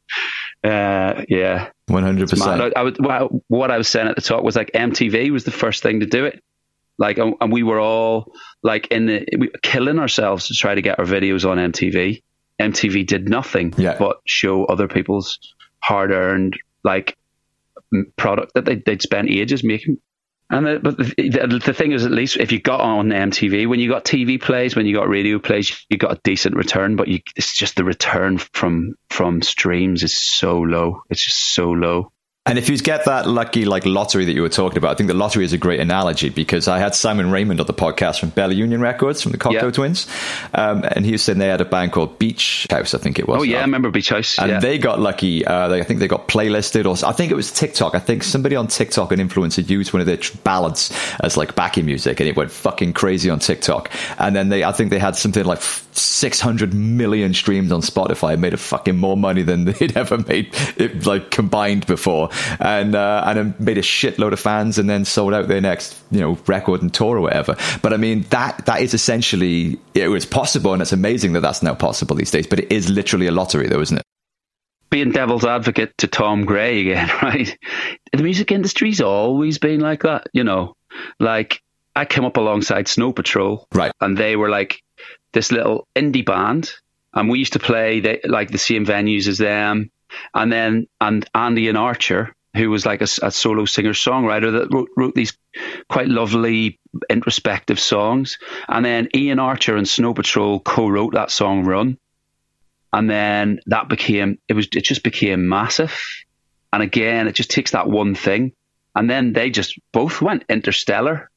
yeah, 100%. What I was saying at the talk was like MTV was the first thing to do it. Like, and we were all like killing ourselves to try to get our videos on MTV. MTV did nothing but show other people's hard-earned like product that they'd spent ages making. And but the thing is, at least if you got on MTV, when you got TV plays, when you got radio plays, you got a decent return. But it's just the return from streams is so low. It's just so low. And if you get that lucky like lottery that you were talking about, I think the lottery is a great analogy, because I had Simon Raymond on the podcast from Bella Union Records, from the Cocteau Twins. And he was saying they had a band called Beach House, I think it was. Oh, yeah, I remember Beach House. And they got lucky. I think they got playlisted, or I think it was TikTok. I think somebody on TikTok, an influencer, used one of their ballads as like backing music, and it went fucking crazy on TikTok. And then I think they had something like 600 million streams on Spotify, and made a fucking more money than they'd ever made it like combined before. And made a shitload of fans, and then sold out their next, you know, record and tour or whatever. But I mean, that is essentially, it was possible, and it's amazing that that's now possible these days. But it is literally a lottery, though, isn't it? Being devil's advocate to Tom Gray again, right? The music industry's always been like that, you know. Like, I came up alongside Snow Patrol, right? And they were like this little indie band, and we used to play like the same venues as them. And Andy and Archer, who was like a solo singer-songwriter that wrote these quite lovely introspective songs. And then Ian Archer and Snow Patrol co-wrote that song Run. And then it just became massive. And again, it just takes that one thing. And then they just both went interstellar.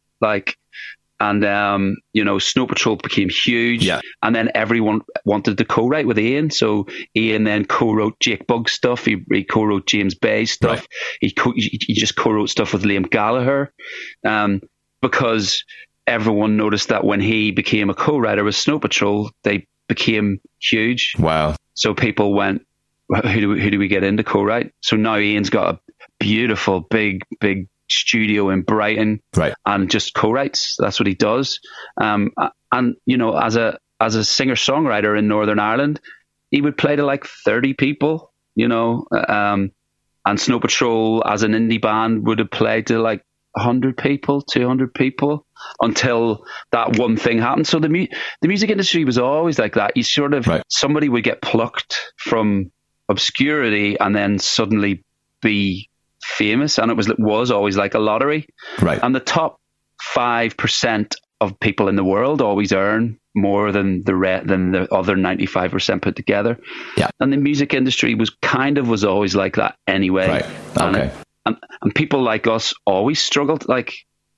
Snow Patrol became huge. Yeah. And then everyone wanted to co-write with Ian. So Ian then co-wrote Jake Buggs stuff. He co-wrote James Bay's stuff. Right. He just co-wrote stuff with Liam Gallagher. Because everyone noticed that when he became a co-writer with Snow Patrol, they became huge. Wow. So people went, who do we get in to co-write? So now Ian's got a beautiful, big studio in Brighton, right, and just co-writes. That's what he does. And as a singer-songwriter in Northern Ireland, he would play to like 30 people, and Snow Patrol as an indie band would have played to like 100 people, 200 people, until that one thing happened. So the music industry was always like that. You sort of, right, somebody would get plucked from obscurity and then suddenly be famous, and it was always like a lottery. Right. And the top 5% of people in the world always earn more than the other 95% put together. Yeah. And the music industry was always like that anyway. Right. Okay. And people like us always struggled. Like,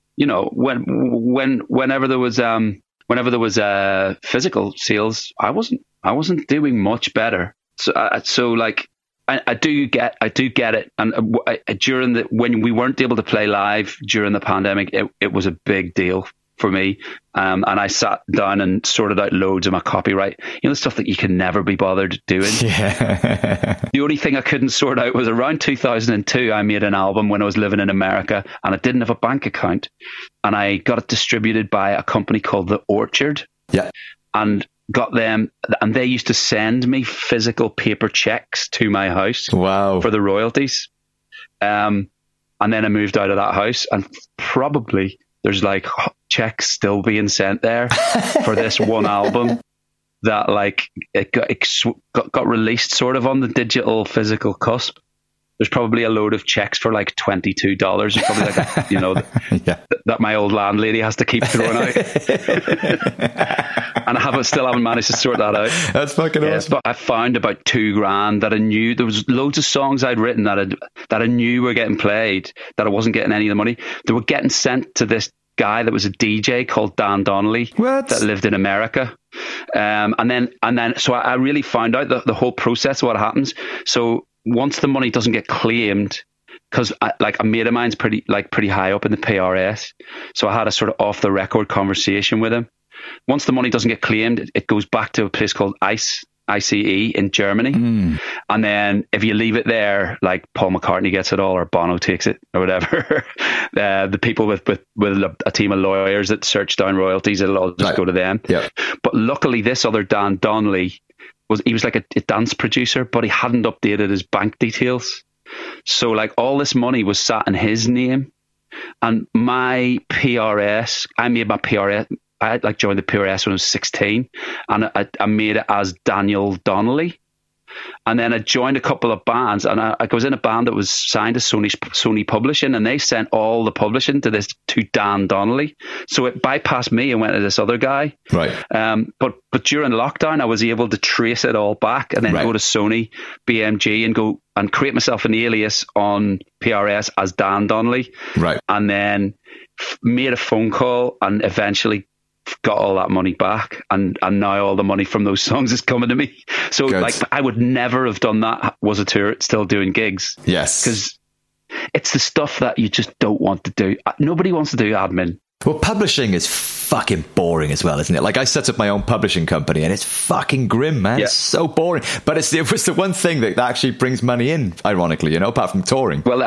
whenever there was physical sales, I wasn't doing much better. So I do get it. And when we weren't able to play live during the pandemic, it was a big deal for me. And I sat down and sorted out loads of my copyright, the stuff that you can never be bothered doing. Yeah. The only thing I couldn't sort out was around 2002, I made an album when I was living in America and I didn't have a bank account, and I got it distributed by a company called The Orchard. Yeah. And got them, and they used to send me physical paper checks to my house. Wow. For the royalties. And then I moved out of that house, and probably there's like checks still being sent there for this one album that it got released sort of on the digital physical cusp. There's probably a load of checks for like $22. It's probably yeah, that my old landlady has to keep throwing out. And I still haven't managed to sort that out. That's fucking awesome. But I found about $2,000 that I knew. There was loads of songs I'd written that I knew were getting played, that I wasn't getting any of the money. They were getting sent to this guy that was a DJ called Dan Donnelly. What? That lived in America. And then so I really found out the whole process of what happens. So once the money doesn't get claimed, because a mate of mine's pretty high up in the PRS, so I had a sort of off the record conversation with him. Once the money doesn't get claimed, it goes back to a place called ICE in Germany. And then if you leave it there, like Paul McCartney gets it all, or Bono takes it, or whatever, the people with a team of lawyers that search down royalties, it'll all just go to them. Yeah. But luckily, this other Dan Donnelly he was like a dance producer, but he hadn't updated his bank details. So all this money was sat in his name, and my PRS, I made my PRS. I had joined the PRS when I was 16, and I made it as Daniel Donnelly. And then I joined a couple of bands, and I was in a band that was signed to Sony Publishing, and they sent all the publishing to Dan Donnelly. So it bypassed me and went to this other guy. Right. But during lockdown, I was able to trace it all back, and then go to Sony BMG and go and create myself an alias on PRS as Dan Donnelly. Right. And then made a phone call and eventually got all that money back, and now all the money from those songs is coming to me. So good. I would never have done that was a tour still doing gigs. Yes. Because it's the stuff that you just don't want to do. Nobody wants to do admin. Well, publishing is fucking boring as well, isn't it? I set up my own publishing company, and it's fucking grim, man. Yeah. It's so boring. But it was the one thing that actually brings money in, ironically, apart from touring. Well,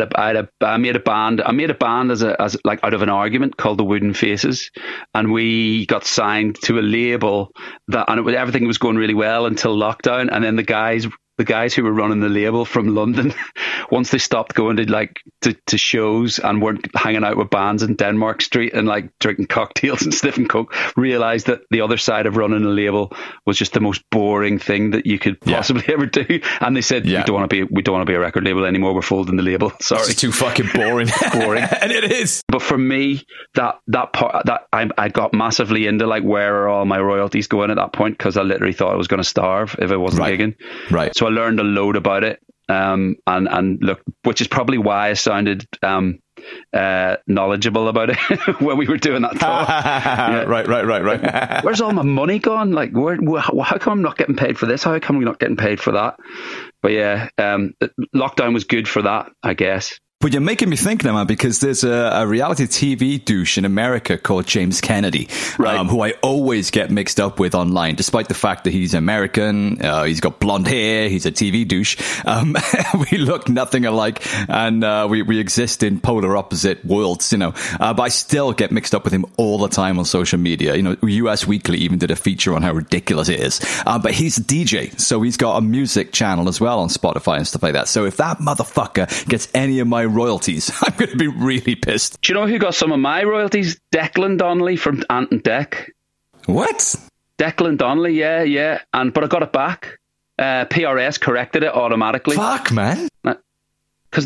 I made a band. I made a band as out of an argument called the Wooden Faces, and we got signed to a label everything was going really well until lockdown, and then the guys who were running the label from London, once they stopped going to to shows and weren't hanging out with bands in Denmark Street and like drinking cocktails and sniffing coke, realized that the other side of running a label was just the most boring thing that you could possibly ever do. And they said, we don't want to be a record label anymore. We're folding the label. Sorry. It's too fucking boring. Boring. And it is. But for me, that part, that I got massively into like, where are all my royalties going at that point? Because I literally thought I was going to starve if I wasn't gigging. Right. So I learned a load about it. And look, which is probably why I sounded knowledgeable about it when we were doing that talk. Right. Where's all my money gone? Like, how come I'm not getting paid for this? How come we're not getting paid for that? But yeah, lockdown was good for that, I guess. But you're making me think now, man, because there's a reality TV douche in America called James Kennedy, who I always get mixed up with online, despite the fact that he's American, he's got blonde hair, he's a TV douche. We look nothing alike, and we exist in polar opposite worlds, you know. But I still get mixed up with him all the time on social media. You know, US Weekly even did a feature on how ridiculous it is. But he's a DJ, so he's got a music channel as well on Spotify and stuff like that. So if that motherfucker gets any of my royalties, I'm going to be really pissed. Do you know who got some of my royalties? Declan Donnelly from Ant and Dec. What? Declan Donnelly, yeah. But I got it back. PRS corrected it automatically. Fuck, man. Because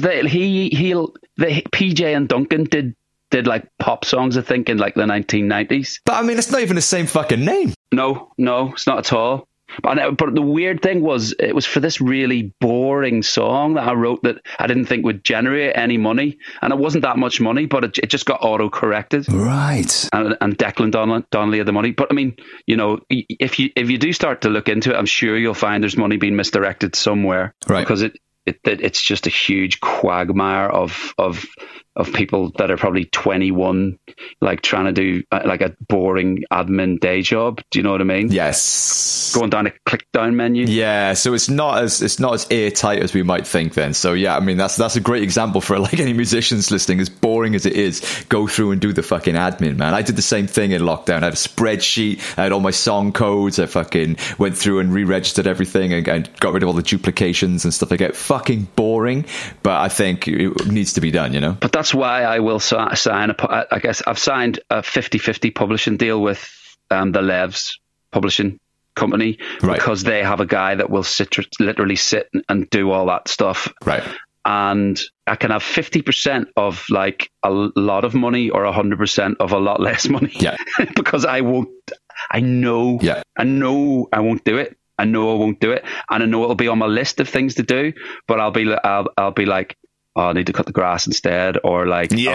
PJ and Duncan did like pop songs, I think, in like the 1990s. But I mean, it's not even the same fucking name. No, it's not at all. But the weird thing was, it was for this really boring song that I wrote that I didn't think would generate any money. And it wasn't that much money, but it just got auto-corrected. Right. And Declan Donnelly had the money. But I mean, you know, if you do start to look into it, I'm sure you'll find there's money being misdirected somewhere. Right. Because it's just a huge quagmire of people that are probably 21, like trying to do like a boring admin day job. Do you know what I mean? Yes. Going down a click down menu. Yeah. So it's not as airtight as we might think then. So yeah, I mean, that's a great example for like any musicians listening. As boring as it is, go through and do the fucking admin, man. I did the same thing in lockdown. I had a spreadsheet. I had all my song codes. I fucking went through and re-registered everything and got rid of all the duplications and stuff like that. Fucking boring, but I think it needs to be done, you know? But that's why I will sign I guess I've signed a 50-50 publishing deal with the Levs publishing company, because they have a guy that will literally sit and do all that stuff. Right. And I can have 50% of like a lot of money or 100% of a lot less money. Yeah. Because I know I won't do it. I know I won't do it, and I know it'll be on my list of things to do. But I'll be like, oh, I need to cut the grass instead, or like, you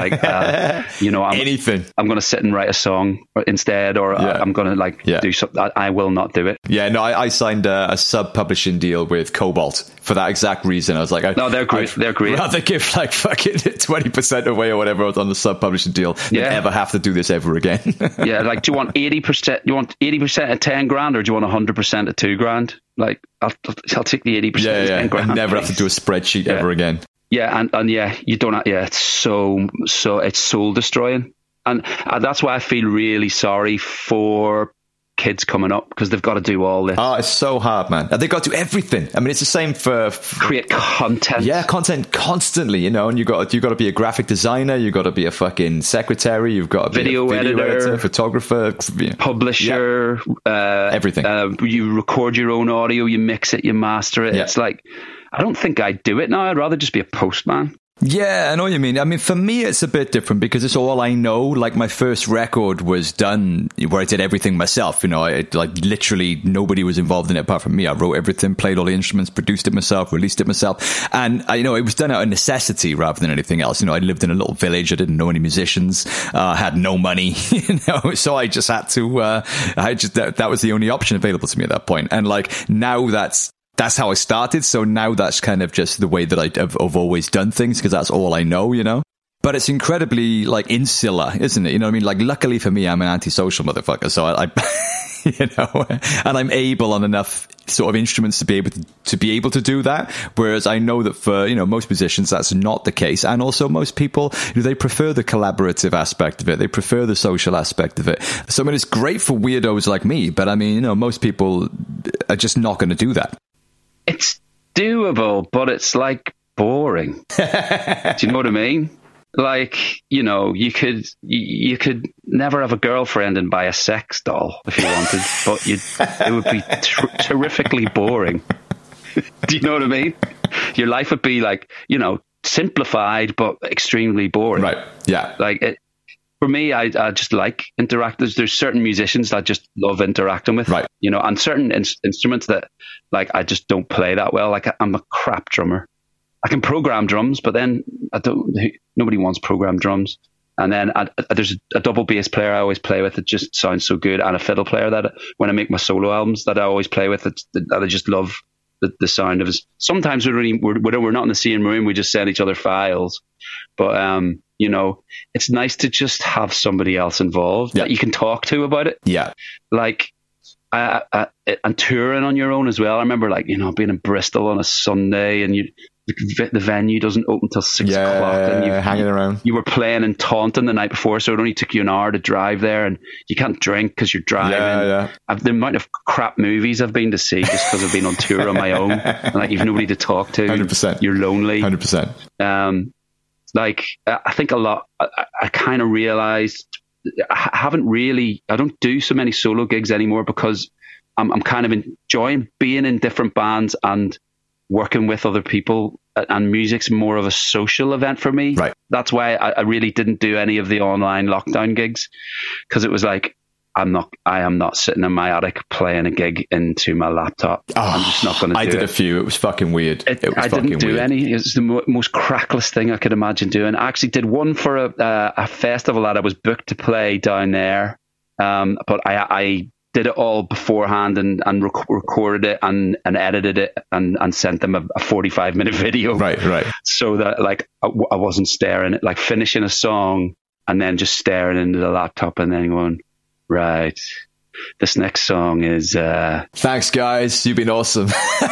know, anything. I'm going to sit and write a song instead, or I'm going to do something. I will not do it. Yeah, no, I signed a sub-publishing deal with Cobalt for that exact reason. I was like, no, they're great. They're great. I'd rather give like fucking 20% away or whatever on the sub-publishing deal than ever have to do this ever again. Yeah, like, do you want 80%? You want 80% at 10 grand, or do you want 100% at 2 grand? Like, I'll take the 80%. Yeah, 10 grand. I never have to do a spreadsheet ever again. Yeah, and you don't. Yeah, it's so it's soul destroying, and that's why I feel really sorry for kids coming up, because they've got to do all this. Oh, it's so hard, man. They've got to do everything. I mean, it's the same for create content. Yeah, content constantly, you know. And you got to be a graphic designer. You got to be a fucking secretary. You've got to be a video editor, photographer, publisher, everything. You record your own audio, you mix it, you master it. Yeah. It's like, I don't think I'd do it now. I'd rather just be a postman. Yeah, I know what you mean. I mean, for me, it's a bit different because it's all I know. Like, my first record was done where I did everything myself. You know, literally nobody was involved in it apart from me. I wrote everything, played all the instruments, produced it myself, released it myself. And, it was done out of necessity rather than anything else. You know, I lived in a little village. I didn't know any musicians, had no money, so I just had to, that was the only option available to me at that point. And like, now that's how I started. So now that's kind of just the way that I've always done things, because that's all I know, you know? But it's incredibly like insular, isn't it? You know what I mean? Like, luckily for me, I'm an antisocial motherfucker. So I you know, and I'm able on enough sort of instruments to be able to do that. Whereas I know that for, most musicians, that's not the case. And also most people, they prefer the collaborative aspect of it. They prefer the social aspect of it. So, I mean, it's great for weirdos like me, but I mean, most people are just not going to do that. It's doable, but it's like boring. Do you know what I mean? Like, you know, you could never have a girlfriend and buy a sex doll if you wanted, but it would be terrifically boring. Do you know what I mean? Your life would be like, you know, simplified but extremely boring. Right. Yeah. Like for me, I just like interactors. There's certain musicians that I just love interacting with. Right. You know, and certain instruments that like I just don't play that well. Like I'm a crap drummer. I can program drums, but then nobody wants programmed drums. And then there's a double bass player I always play with that just sounds so good, and a fiddle player that when I make my solo albums that I always play with that I just love the sound of. Sometimes we're not in the same room, we just send each other files. But you know, it's nice to just have somebody else involved that you can talk to about it. Yeah, like. And touring on your own as well. I remember, like, you know, being in Bristol on a Sunday and the venue doesn't open till 6 o'clock, and you hanging around. You were playing in Taunton the night before, so it only took you an hour to drive there, and you can't drink because you're driving. The amount of crap movies I've been to see just because I've been on tour on my own, and like you've nobody to talk to. 100%. You're lonely. 100%. Like I think a lot. I kind of realized. I don't do so many solo gigs anymore because I'm kind of enjoying being in different bands and working with other people, and music's more of a social event for me. Right. That's why I really didn't do any of the online lockdown gigs, because it was like, I am not sitting in my attic playing a gig into my laptop. I'm just not going to do it. I did a few. It was fucking weird. I didn't do any. It was the most crackless thing I could imagine doing. I actually did one for a festival that I was booked to play down there. But I did it all beforehand and recorded it and edited it and sent them a 45-minute video. Right. So that like I wasn't staring at, like, finishing a song and then just staring into the laptop and then going, right, this next song is thanks guys, you've been awesome.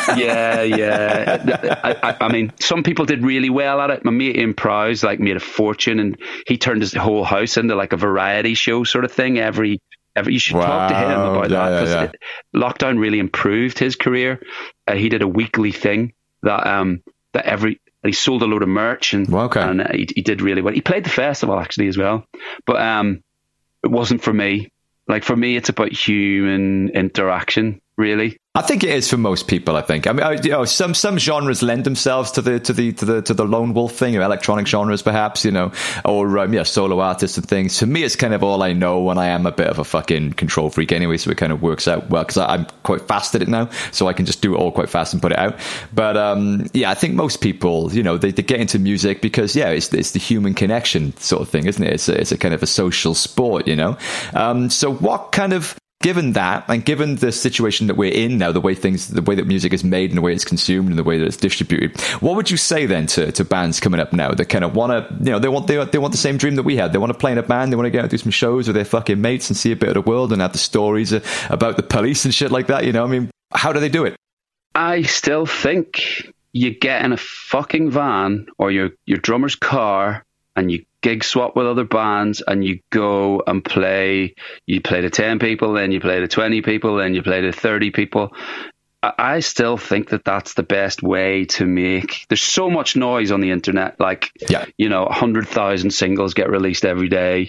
I mean, some people did really well at it. My mate Ian Prowse like made a fortune, and he turned his whole house into like a variety show sort of thing. Every you should talk to him about that, because lockdown really improved his career. He did a weekly thing that he sold a load of merch and he did really well. He played the festival actually as well, but it wasn't for me. Like, for me, it's about human interaction, really. I think it is for most people. I think. I mean, some genres lend themselves to the lone wolf thing, or electronic genres, perhaps, or solo artists and things. For me, it's kind of all I know, and I am a bit of a fucking control freak anyway, so it kind of works out well because I'm quite fast at it now, so I can just do it all quite fast and put it out. But I think most people, they get into music because it's the human connection sort of thing, isn't it? It's a kind of a social sport, So what kind of, given that, and given the situation that we're in now, the way that music is made and the way it's consumed and the way that it's distributed, what would you say then to bands coming up now that kind of want to, they want the same dream that we had? They want to play in a band, they want to get out and do some shows with their fucking mates and see a bit of the world and have the stories about the police and shit like that, I mean, how do they do it? I still think you get in a fucking van or your drummer's car and you gig swap with other bands and you go and play. You play to 10 people, then you play to 20 people, then you play to 30 people. I still think that that's the best way to make. There's so much noise on the internet. Like, 100,000 singles get released every day.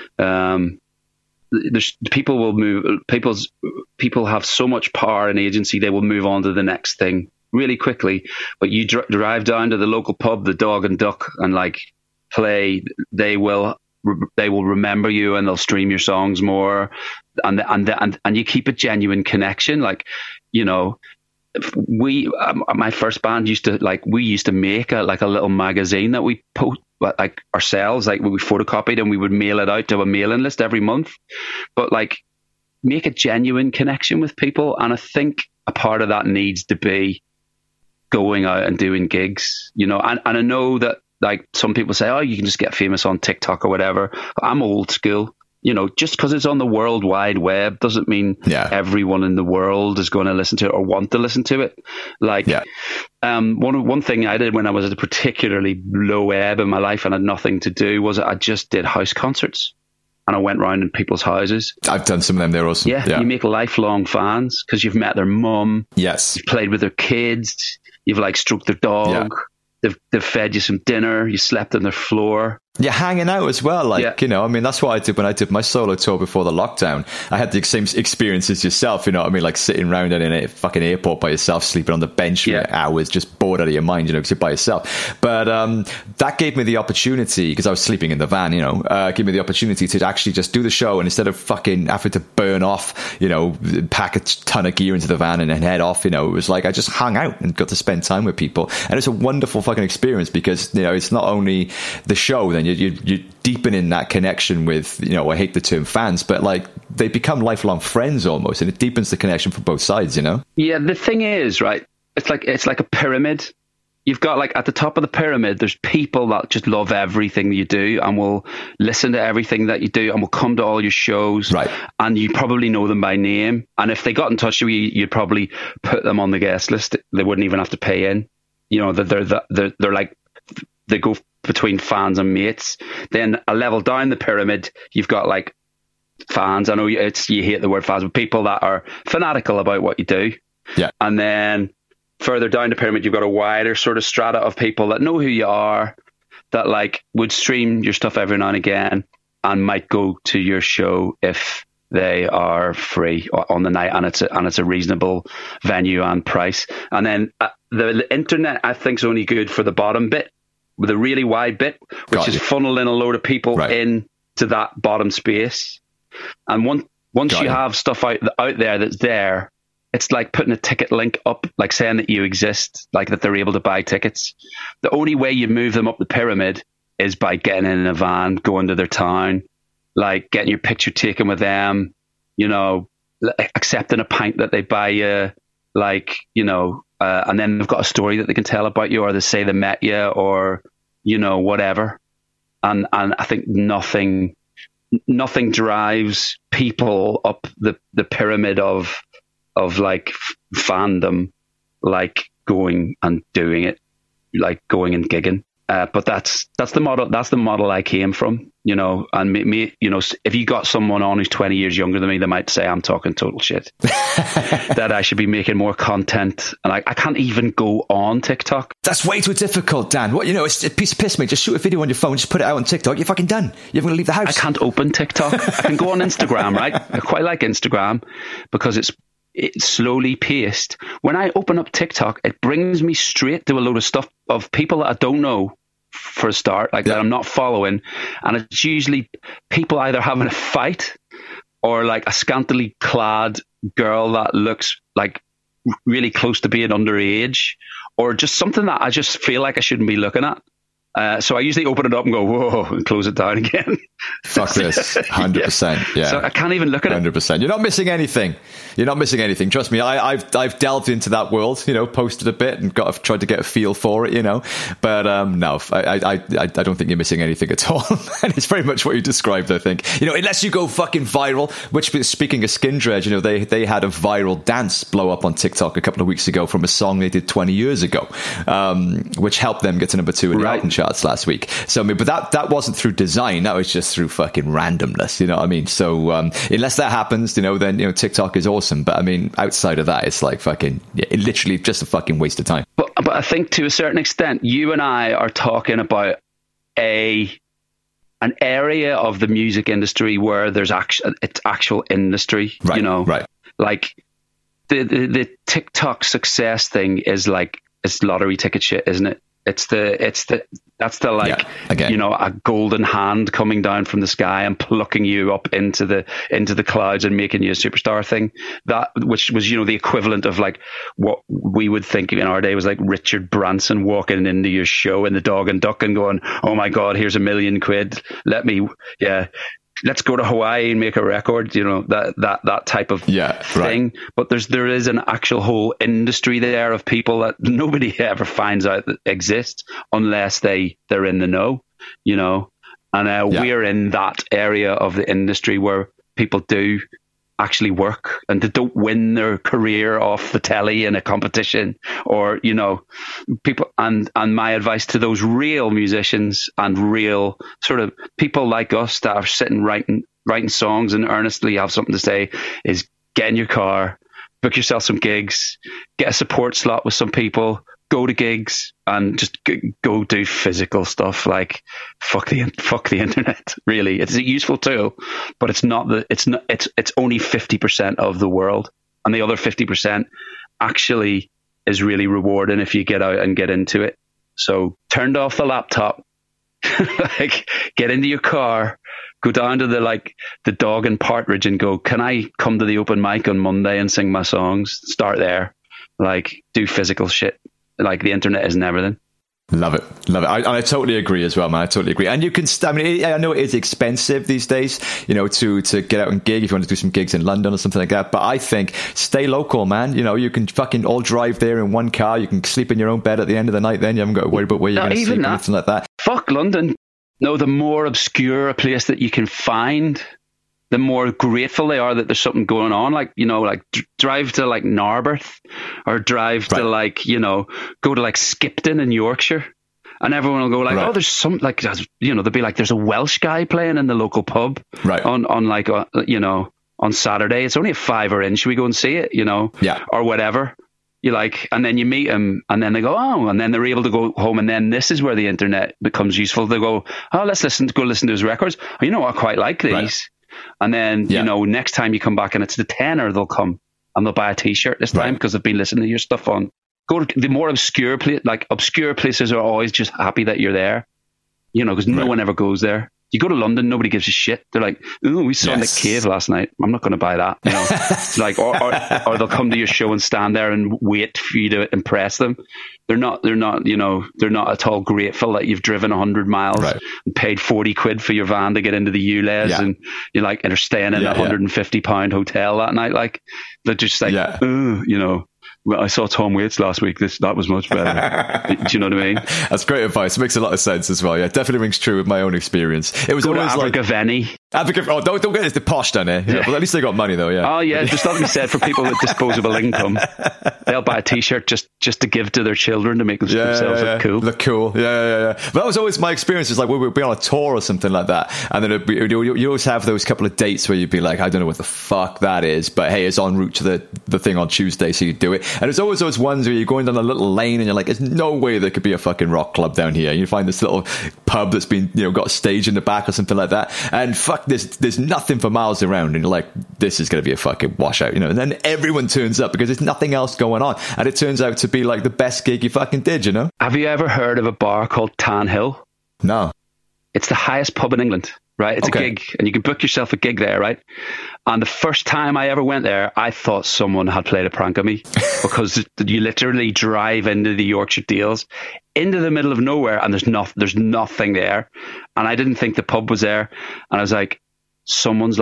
People will move. People have so much power and agency. They will move on to the next thing really quickly. But you drive down to the local pub, the Dog and Duck, and like play. They will remember you and they'll stream your songs more, and you keep a genuine connection. Like, my first band used to make a little magazine that we post like ourselves, like we photocopied and we would mail it out to a mailing list every month, but like make a genuine connection with people. And I think a part of that needs to be going out and doing gigs, and I know that like some people say, oh, you can just get famous on TikTok or whatever. I'm old school. Just because it's on the World Wide Web doesn't mean everyone in the world is going to listen to it or want to listen to it. Like, one thing I did when I was at a particularly low ebb in my life and had nothing to do was I just did house concerts. And I went round in people's houses. I've done some of them. They're awesome. Yeah. You make lifelong fans because you've met their mum. Yes. You've played with their kids. You've like stroked their dog. they've fed you some dinner, you slept on their floor. Yeah, hanging out as well. Like, you know, I mean, that's what I did when I did my solo tour before the lockdown. I had the same experience as yourself, you know what I mean? Like sitting around in a fucking airport by yourself, sleeping on the bench for hours, just bored out of your mind, you know, because you're by yourself. But that gave me the opportunity, because I was sleeping in the van, you know, gave me the opportunity to actually just do the show. And instead of fucking having to burn off, you know, pack a ton of gear into the van and then head off, you know, it was like I just hung out and got to spend time with people. And it's a wonderful fucking experience, because, you know, it's not only the show, then you're deepening that connection with, you know, I hate the term fans, but like they become lifelong friends almost, and it deepens the connection for both sides, you know? Yeah, the thing is, right, it's like a pyramid. You've got, like, at the top of the pyramid, there's people that just love everything you do and will listen to everything that you do and will come to all your shows. Right. And you probably know them by name. And if they got in touch with you, you'd probably put them on the guest list. They wouldn't even have to pay in. You know, they're like, they go between fans and mates. Then a level down the pyramid, you've got, like, fans. I know you hate the word fans, but people that are fanatical about what you do. Yeah. And then further down the pyramid, you've got a wider sort of strata of people that know who you are, that, like, would stream your stuff every now and again and might go to your show if they are free on the night and it's a reasonable venue and price. And then the internet, I think, is only good for the bottom bit, with a really wide bit, which is funneling a load of people into that bottom space. And once you have stuff out there that's there, it's like putting a ticket link up, like saying that you exist, like that they're able to buy tickets. The only way you move them up the pyramid is by getting in a van, going to their town, like getting your picture taken with them, you know, accepting a pint that they buy you, like, you know, and then they've got a story that they can tell about you, or they say they met you, or, you know, whatever. And I think nothing drives people up the pyramid of like fandom, like going and doing it, like going and gigging. But that's the model. That's the model I came from, you know. And me, you know, if you got someone on who's 20 years younger than me, they might say I'm talking total shit. That I should be making more content, and I can't even go on TikTok. That's way too difficult, Dan. What, you know, it's a piece of piss, mate. Just shoot a video on your phone, just put it out on TikTok. You're fucking done. You're going to leave the house. I can't open TikTok. I can go on Instagram, right? I quite like Instagram because it's slowly paced. When I open up TikTok, it brings me straight to a load of stuff of people that I don't know, for a start, like that I'm not following. And it's usually people either having a fight or like a scantily clad girl that looks like really close to being underage, or just something that I just feel like I shouldn't be looking at. So I usually open it up and go, whoa, and close it down again. Fuck this. 100%. Yeah. So I can't even look at 100%. You're not missing anything. You're not missing anything. Trust me. I've delved into that world, you know, posted a bit and tried to get a feel for it, you know, but, no, I don't think you're missing anything at all. And it's very much what you described, I think, you know, unless you go fucking viral, which, speaking of Skindred, you know, they had a viral dance blow up on TikTok a couple of weeks ago from a song they did 20 years ago, which helped them get to number 2 in the album charts last week. So, I mean, but that wasn't through design. That was just through fucking randomness, you know what I mean? So, unless that happens, you know, then, you know, TikTok is awesome. But I mean, outside of that, it's like fucking, literally just a fucking waste of time. But I think to a certain extent, you and I are talking about an area of the music industry where there's it's actual industry, right, you know, right? Like the TikTok success thing is like, it's lottery ticket shit, isn't it? That's the like, you know, a golden hand coming down from the sky and plucking you up into the clouds and making you a superstar thing. That, which was, you know, the equivalent of like what we would think in our day was like Richard Branson walking into your show in the Dog and Duck and going, oh my God, here's £1 million. Let's go to Hawaii and make a record, you know, that type of thing. Right. But there is an actual whole industry there of people that nobody ever finds out that exist unless they're in the know, you know. And we're in that area of the industry where people do actually work and they don't win their career off the telly in a competition, or, you know, people. And my advice to those real musicians and real sort of people like us that are sitting writing songs and earnestly have something to say is get in your car, book yourself some gigs, get a support slot with some people, go to gigs and just go do physical stuff. Like fuck the internet. Really, it's a useful tool, but it's only 50% of the world, and the other 50% actually is really rewarding if you get out and get into it. So turn off the laptop, like get into your car, go down to the Dog and Partridge and go, can I come to the open mic on Monday and sing my songs? Start there. Like, do physical shit. Like, the internet isn't everything. Love it. I totally agree as well, man. I totally agree. And you can, I know it is expensive these days, to get out and gig if you want to do some gigs in London or something like that. But I think stay local, man. You can fucking all drive there in one car. You can sleep in your own bed at the end of the night. Then you haven't got to worry about where you're going to sleep or anything like that. Fuck London. No, the more obscure a place that you can find, the more grateful they are that there's something going on. Like, drive to Narberth, or drive to go to Skipton in Yorkshire, and everyone will go oh, there's some they'll be like, there's a Welsh guy playing in the local pub on Saturday. It's only a £5 should we go and see it? Or whatever. And then you meet them, and then they go, oh, and then they're able to go home, and then this is where the internet becomes useful. They go, oh, let's listen to his records. Oh, I quite like these. Right. And then, next time you come back and it's the tenner, they'll come and they'll buy a T-shirt this time because they've been listening to your stuff on. Go to the more obscure obscure places are always just happy that you're there, because no one ever goes there. You go to London, nobody gives a shit. They're like, "Ooh, we saw Nick Cave last night. I'm not going to buy that." It's like, or they'll come to your show and stand there and wait for you to impress them. They're not at all grateful that you've driven 100 miles and paid 40 quid for your van to get into the ULEZ, and and are staying in a £150 hotel that night. Like, they're just like, ooh, well, I saw Tom Waits last week. That was much better. Do you know what I mean? That's great advice. It makes a lot of sense as well. Yeah, definitely rings true with my own experience. It was always Abergavenny. Oh, don't get the posh down there. Yeah. But at least they got money though. Yeah. Oh yeah, there's nothing to be said for people with disposable income. They'll buy a T-shirt just to give to their children to make themselves look cool. Look cool. Yeah. But that was always my experience. It's like we would be on a tour or something like that, and then you always have those couple of dates where you'd be like, I don't know what the fuck that is, but hey, it's en route to the thing on Tuesday, so you do it. And it's always those ones where you're going down a little lane and you're like, there's no way there could be a fucking rock club down here. You find this little pub that's been, got a stage in the back or something like that, and fuck this, there's nothing for miles around, and you're like, this is going to be a fucking washout, and then everyone turns up because there's nothing else going on, and it turns out to be like the best gig you fucking did, Have you ever heard of a bar called Tan Hill? No. It's the highest pub in England, right? It's a gig, and you can book yourself a gig there, right? And the first time I ever went there, I thought someone had played a prank on me because you literally drive into the Yorkshire Dales, into the middle of nowhere, and there's nothing there. And I didn't think the pub was there. And I was like, someone's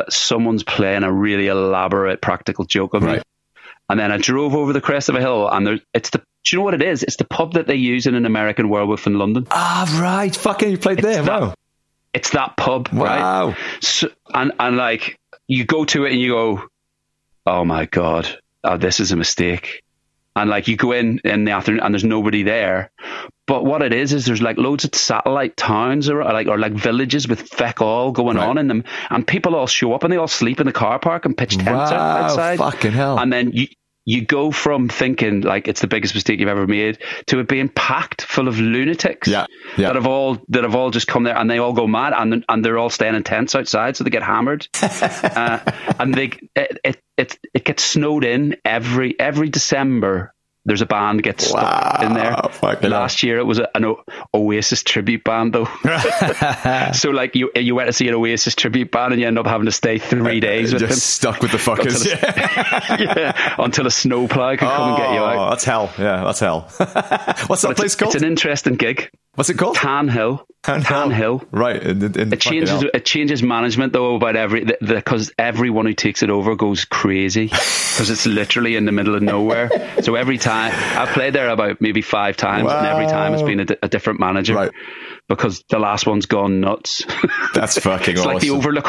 playing a really elaborate practical joke on me. And then I drove over the crest of a hill, and do you know what it is? It's the pub that they use in An American Werewolf in London. Ah, right. Fucking, you played there. Wow. It's that pub, wow. Right? So, and like, you go to it and you go, oh my God, this is a mistake. And like, you go in the afternoon and there's nobody there. But what it is there's like loads of satellite towns or like villages with feck all going on in them. And people all show up and they all sleep in the car park and pitch tents outside. Fucking hell. And then you go from thinking like it's the biggest mistake you've ever made to it being packed full of lunatics that have all just come there, and they all go mad, and they're all staying in tents outside, so they get hammered. And it gets snowed in every December. There's a band gets stuck in there. Last year it was an Oasis tribute band though. So like you went to see an Oasis tribute band and you end up having to stay 3 days with them. Just stuck with the fuckers. Until a snowplow can come and get you out. That's hell. Yeah, that's hell. What's that place called? It's an interesting gig. What's it called? Tan Hill. Tan Hill. Right. It changes management though about because everyone who takes it over goes crazy because it's literally in the middle of nowhere. So every time I've played there about maybe 5 times, and every time it's been a different manager. Right. Because the last one's gone nuts. That's fucking it's awesome. Like the Overlook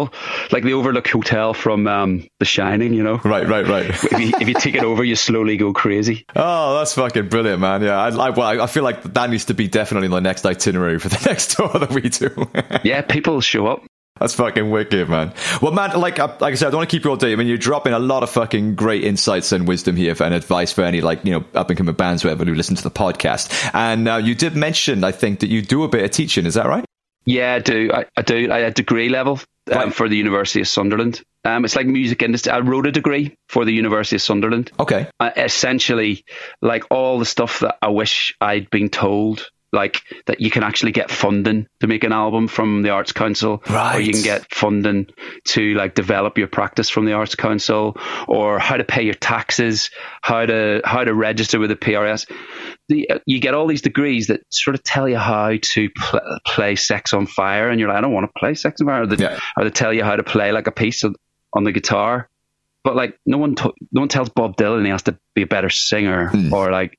Hotel from The Shining, Right. If you take it over, you slowly go crazy. Oh, that's fucking brilliant, man. Yeah, I feel like that needs to be definitely the next itinerary for the next tour that we do. Yeah, people show up. That's fucking wicked, man. Well, man, like I said, I don't want to keep you all day. I mean, you're dropping a lot of fucking great insights and wisdom here and advice for any, like, up and coming bands, whatever, who listen to the podcast. And you did mention, I think, that you do a bit of teaching. Is that right? Yeah, I do. I do. I had degree level for the University of Sunderland. It's like music industry. I wrote a degree for the University of Sunderland. Okay. Essentially, like all the stuff that I wish I'd been told. Like that you can actually get funding to make an album from the Arts Council, right. Or you can get funding to like develop your practice from the Arts Council, or how to pay your taxes, how to register with the PRS. You get all these degrees that sort of tell you how to play Sex on Fire, and you're like, I don't want to play Sex on Fire, or they tell you how to play like a piece on the guitar, but like no one tells Bob Dylan he has to be a better singer, or like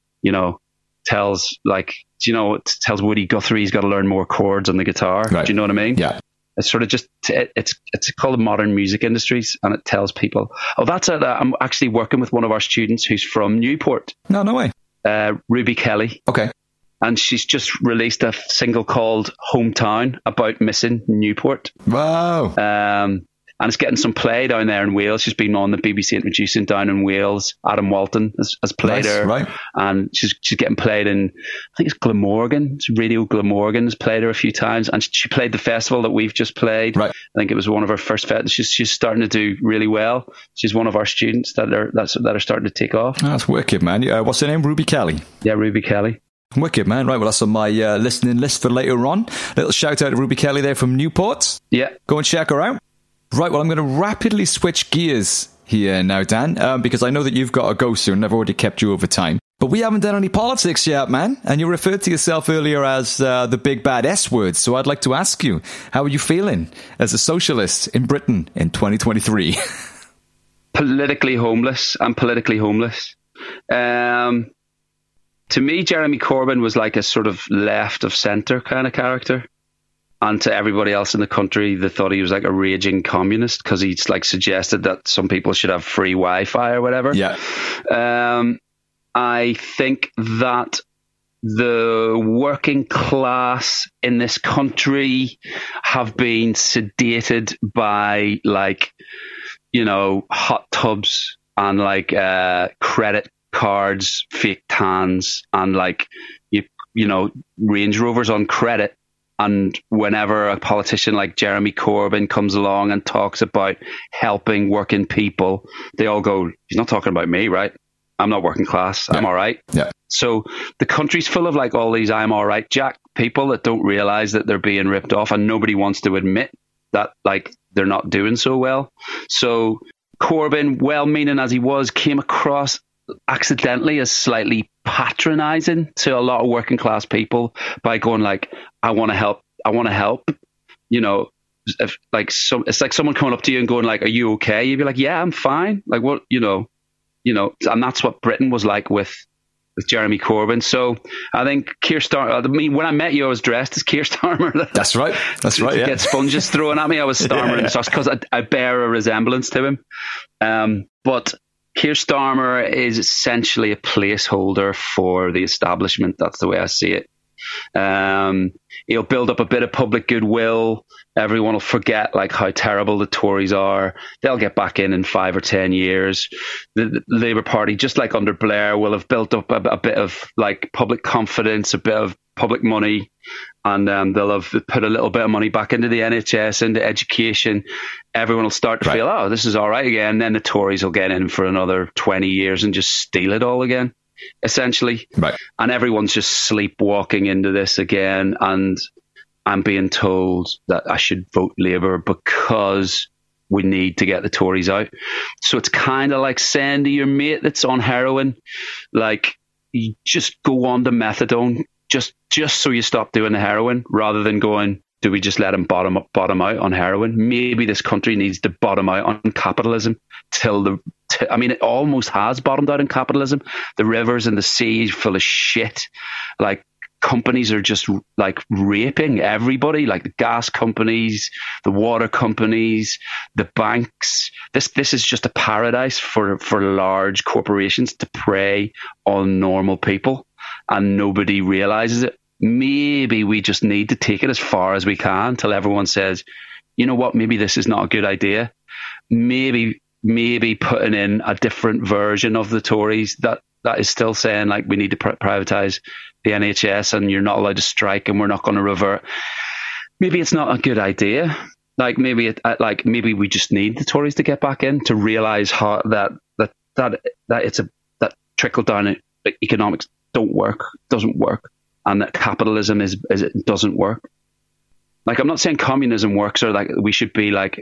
tells Woody Guthrie he's got to learn more chords on the guitar. Right. Do you know what I mean? Yeah. It's sort of just it's called Modern Music Industries, and it tells people, that's it. I'm actually working with one of our students who's from Newport. No way. Ruby Kelly. Okay. And she's just released a single called Hometown about missing Newport. Wow. And it's getting some play down there in Wales. She's been on the BBC Introducing down in Wales. Adam Walton has played her. Right. And she's getting played in, I think it's Glamorgan. It's Radio Glamorgan has played her a few times. And she played the festival that we've just played. Right. I think it was one of her first festivals. She's starting to do really well. She's one of our students that are starting to take off. Oh, that's wicked, man. What's her name? Ruby Kelly? Yeah, Ruby Kelly. Wicked, man. Right, well, that's on my listening list for later on. Little shout out to Ruby Kelly there from Newport. Yeah. Go and check her out. Right, well, I'm going to rapidly switch gears here now, Dan, because I know that you've got to go soon. I've already kept you over time. But we haven't done any politics yet, man. And you referred to yourself earlier as the big bad S word. So I'd like to ask you, how are you feeling as a socialist in Britain in 2023? Politically homeless. I'm politically homeless. To me, Jeremy Corbyn was like a sort of left of centre kind of character. And to everybody else in the country, they thought he was like a raging communist because he's like suggested that some people should have free Wi-Fi or whatever. Yeah. I think that the working class in this country have been sedated by like, hot tubs and like credit cards, fake tans, and like, Range Rovers on credit. And whenever a politician like Jeremy Corbyn comes along and talks about helping working people, they all go, he's not talking about me, right? I'm not working class. I'm all right. Yeah. So the country's full of like all these I'm all right Jack people that don't realize that they're being ripped off, and nobody wants to admit that like they're not doing so well. So Corbyn, well-meaning as he was, came across accidentally as slightly patronizing to a lot of working class people by going like, I want to help. If like it's like someone coming up to you and going like, are you okay? You'd be like, yeah, I'm fine. Like what, and that's what Britain was like with Jeremy Corbyn. So I think Keir Starmer, when I met you, I was dressed as Keir Starmer. That's right. To get sponges thrown at me, I was Starmer and sauce because I bear a resemblance to him. But Keir Starmer is essentially a placeholder for the establishment. That's the way I see it. He'll build up a bit of public goodwill. Everyone will forget like how terrible the Tories are. They'll get back in 5 or 10 years. The Labour Party, just like under Blair, will have built up a bit of like public confidence, a bit of public money, and they'll have put a little bit of money back into the NHS, into education. Everyone will start to feel, oh, this is all right again. Then the Tories will get in for another 20 years and just steal it all again, essentially. Right. And everyone's just sleepwalking into this again. And I'm being told that I should vote Labour because we need to get the Tories out. So it's kind of like saying to your mate that's on heroin, like, you just go on to methadone just so you stop doing the heroin, rather than going, do we just let him bottom out on heroin? Maybe this country needs to bottom out on capitalism it almost has bottomed out in capitalism. The rivers and the seas full of shit. Like, companies are just like raping everybody, like the gas companies, the water companies, the banks. This is just a paradise for large corporations to prey on normal people, and nobody realizes it. Maybe we just need to take it as far as we can till everyone says, you know what, maybe this is not a good idea. Maybe putting in a different version of the Tories that is still saying like we need to privatise the NHS and you're not allowed to strike and we're not going to revert. Maybe it's not a good idea. Like maybe we just need the Tories to get back in to realise how that trickle down economics doesn't work, and that capitalism it doesn't work. Like, I'm not saying communism works or like we should be like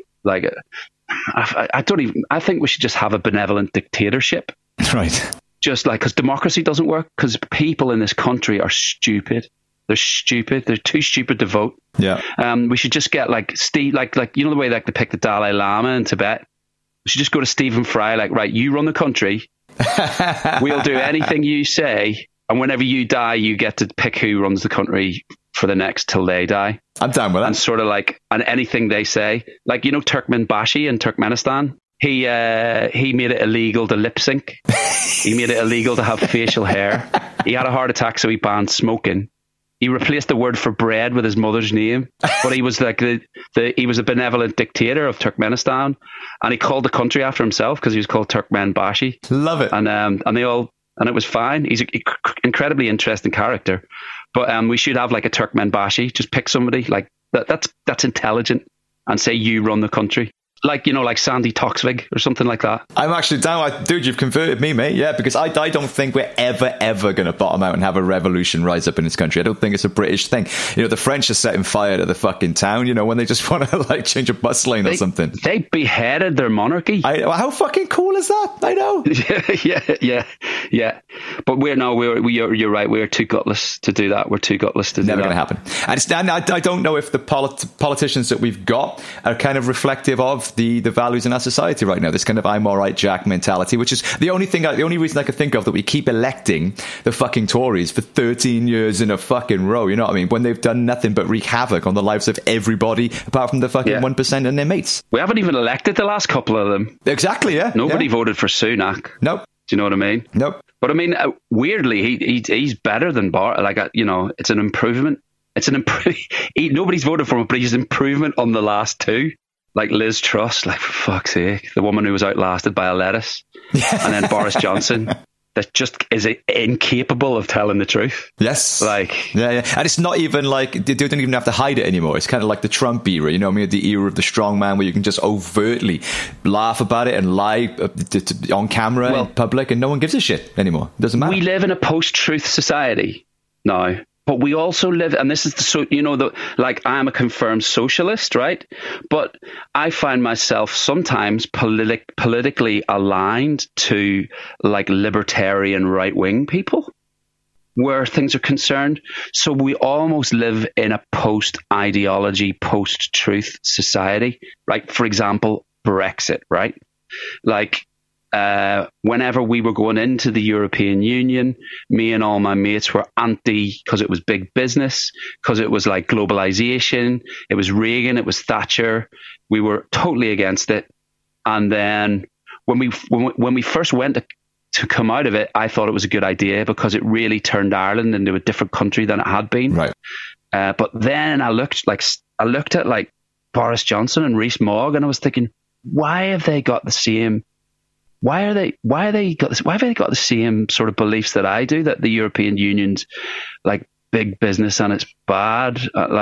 I think we should just have a benevolent dictatorship. Right. Just like, because democracy doesn't work because people in this country are stupid. They're stupid. They're too stupid to vote. Yeah. We should just get like Steve, like you know the way like they pick the Dalai Lama in Tibet. We should just go to Stephen Fry, like, right, you run the country. We'll do anything you say, and whenever you die, you get to pick who runs the country for the next till they die. I'm down with that. And sort of like, and anything they say, like, you know, Turkmenbashi in Turkmenistan. He made it illegal to lip sync. He made it illegal to have facial hair. He had a heart attack, so he banned smoking. He replaced the word for bread with his mother's name, but he was like he was a benevolent dictator of Turkmenistan, and he called the country after himself because he was called Turkmenbashi. Love it. And it was fine. He's an incredibly interesting character, but we should have like a Turkmenbashi. Just pick somebody like that's intelligent and say you run the country. Like, you know, like Sandy Toksvig or something like that. I'm actually down. Dude, you've converted me, mate. Yeah, because I don't think we're ever going to bottom out and have a revolution rise up in this country. I don't think it's a British thing. You know, the French are setting fire to the fucking town, you know, when they just want to, like, change a bus lane or something. They beheaded their monarchy. How fucking cool is that? I know. Yeah. But you're right. We're too gutless to do that. We're too gutless to do that. Never going to happen. And I don't know if the politicians that we've got are kind of reflective of the values in our society right now, this kind of I'm all right Jack mentality, which is the only reason I can think of that we keep electing the fucking Tories for 13 years in a fucking row, you know what I mean, when they've done nothing but wreak havoc on the lives of everybody apart from the fucking 1% and their mates. We haven't even elected the last couple of them. Exactly, yeah. Nobody voted for Sunak. Nope. Do you know what I mean? Nope. But I mean, weirdly, he's better than Bar. Like, you know, it's an improvement. Nobody's voted for him, but he's an improvement on the last two. Like Liz Truss, like, for fuck's sake, the woman who was outlasted by a lettuce. And then Boris Johnson, that just is incapable of telling the truth. Yes. Like, yeah. And it's not even like, they don't even have to hide it anymore. It's kind of like the Trump era, you know what I mean? The era of the strong man where you can just overtly laugh about it and lie on camera in public and no one gives a shit anymore. It doesn't matter. We live in a post-truth society now. But we also live, and this is I'm a confirmed socialist, right? But I find myself sometimes politically aligned to like libertarian right-wing people where things are concerned. So we almost live in a post-ideology, post-truth society, right? For example, Brexit, right? Like, whenever we were going into the European Union, me and all my mates were anti because it was big business, because it was like globalization, it was Reagan, it was Thatcher. We were totally against it. And then when we first went to come out of it, I thought it was a good idea because it really turned Ireland into a different country than it had been. Right. But then I looked at like Boris Johnson and Rees Mogg, and I was thinking, why have they got the same? Why have they got the same sort of beliefs that I do, that the European Union's like big business and it's bad, but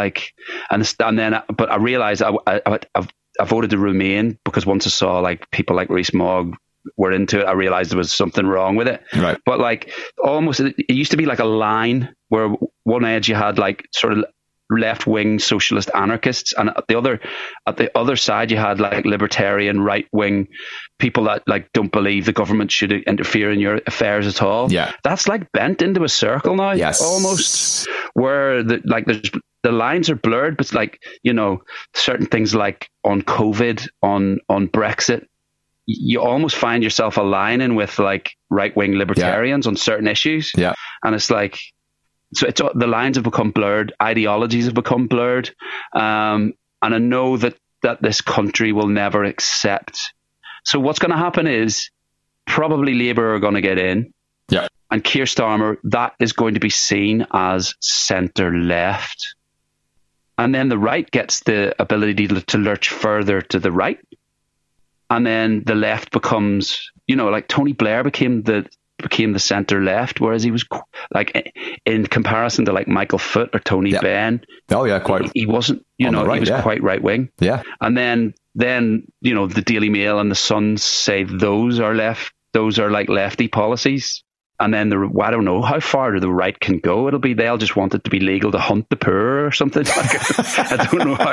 I realized I voted to remain because once I saw like people like Rees Mogg were into it, I realized there was something wrong with it. Right. But like almost, it used to be like a line where one edge you had like sort of left-wing socialist anarchists, and at the other side you had like libertarian right-wing people that like don't believe the government should interfere in your affairs at all. Yeah, that's like bent into a circle now. Yes, almost, where the lines are blurred, but like, you know, certain things like on COVID, on Brexit, you almost find yourself aligning with like right-wing libertarians on certain issues. Yeah, and it's like, so the lines have become blurred, ideologies have become blurred, and I know that this country will never accept. So what's going to happen is probably Labour are going to get in, and Keir Starmer, that is going to be seen as centre left, and then the right gets the ability to lurch further to the right, and then the left becomes, like Tony Blair became the center left, whereas he was like, in comparison to like Michael Foot or Tony Benn. Oh yeah, quite. He wasn't, right, he was quite right wing. Yeah, and then the Daily Mail and the Sun say those are like lefty policies. And then I don't know how far the right can go. They'll just want it to be legal to hunt the poor or something. I don't know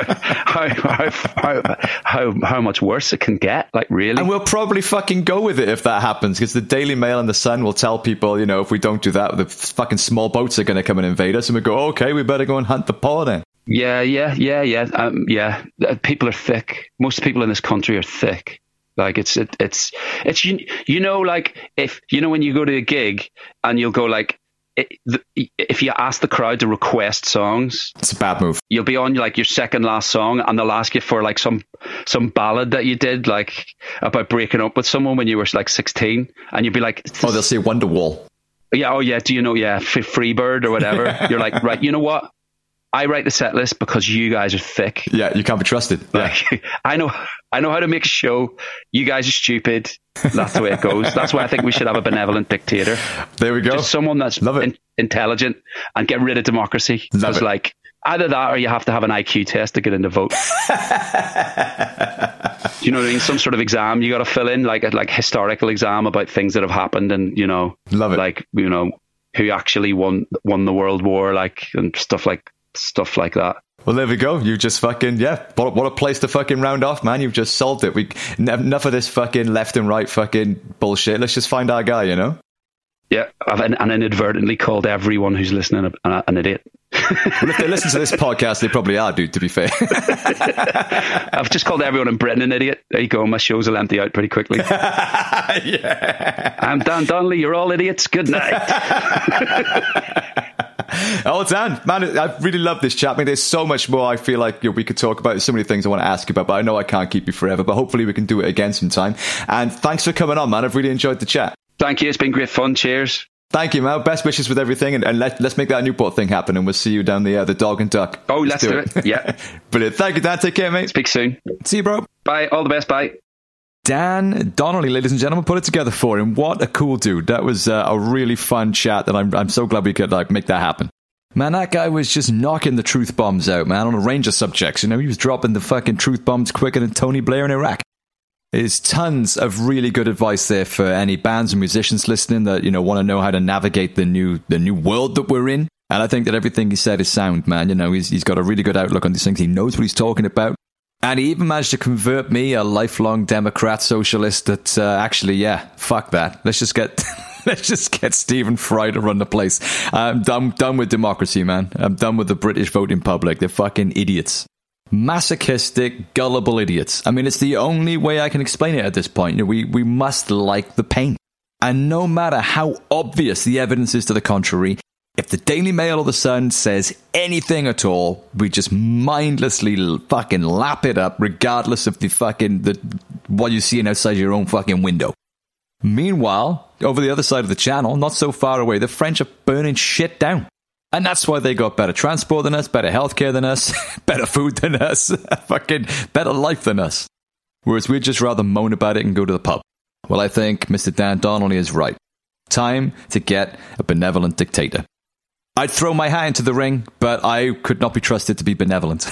how much worse it can get. Like, really. And we'll probably fucking go with it if that happens, because the Daily Mail and the Sun will tell people, if we don't do that, the fucking small boats are going to come and invade us, and we go, okay, we better go and hunt the poor then. Yeah. People are thick. Most people in this country are thick. Like it's like if when you go to a gig and you'll go like, if you ask the crowd to request songs, it's a bad move. You'll be on like your second last song, and they'll ask you for like some ballad that you did like about breaking up with someone when you were like 16, and you'll be like, oh, they'll say Wonderwall. Yeah. Oh yeah. Do you know? Yeah, Freebird or whatever. You're like, right. You know what? I write the set list because you guys are thick. Yeah, you can't be trusted. Yeah. Like, I know how to make a show. You guys are stupid. That's the way it goes. That's why I think we should have a benevolent dictator. There we go. Just someone that's intelligent, and get rid of democracy. Because like, either that or you have to have an IQ test to get in the vote. Do you know what I mean? Some sort of exam you got to fill in, like a historical exam about things that have happened, and love it. Like who actually won the World War, like, and stuff like that. Well, there we go. You just fucking, what a place to fucking round off, man. You've just solved it. Enough of this fucking left and right fucking bullshit. Let's just find our guy, Yeah, I've inadvertently called everyone who's listening an idiot. Well, if they listen to this podcast, they probably are, dude, to be fair. I've just called everyone in Britain an idiot. There you go. My shows will empty out pretty quickly. Yeah. I'm Dan Donnelly. You're all idiots. Good night. Oh, Dan, man, I really love this chat. I mean, there's so much more I feel like we could talk about. There's so many things I want to ask you about, but I know I can't keep you forever, but hopefully we can do it again sometime. And thanks for coming on, man. I've really enjoyed the chat. Thank you. It's been great fun. Cheers. Thank you, man. Best wishes with everything, and let's make that Newport thing happen, and we'll see you down the Dog and Duck. Oh, let's do it. Yeah. Brilliant. Thank you, Dan. Take care, mate. Speak soon. See you, bro. Bye. All the best. Bye. Dan Donnelly, ladies and gentlemen, put it together for him. What a cool dude. That was a really fun chat, and I'm so glad we could make that happen. Man, that guy was just knocking the truth bombs out, man, on a range of subjects. He was dropping the fucking truth bombs quicker than Tony Blair in Iraq. There's tons of really good advice there for any bands and musicians listening that, want to know how to navigate the new world that we're in. And I think that everything he said is sound, man. He's got a really good outlook on these things. He knows what he's talking about. And he even managed to convert me, a lifelong Democrat socialist, that actually, fuck that. Let's just get Stephen Fry to run the place. I'm done with democracy, man. I'm done with the British voting public. They're fucking idiots. Masochistic, gullible idiots. I mean, it's the only way I can explain it at this point. We must like the pain. And no matter how obvious the evidence is to the contrary, if the Daily Mail or the Sun says anything at all, we just mindlessly fucking lap it up, regardless of what you're seeing outside your own fucking window. Meanwhile, over the other side of the channel, not so far away, the French are burning shit down. And that's why they got better transport than us, better healthcare than us, better food than us, fucking better life than us. Whereas we'd just rather moan about it and go to the pub. Well, I think Mr. Dan Donnelly is right. Time to get a benevolent dictator. I'd throw my hat into the ring, but I could not be trusted to be benevolent.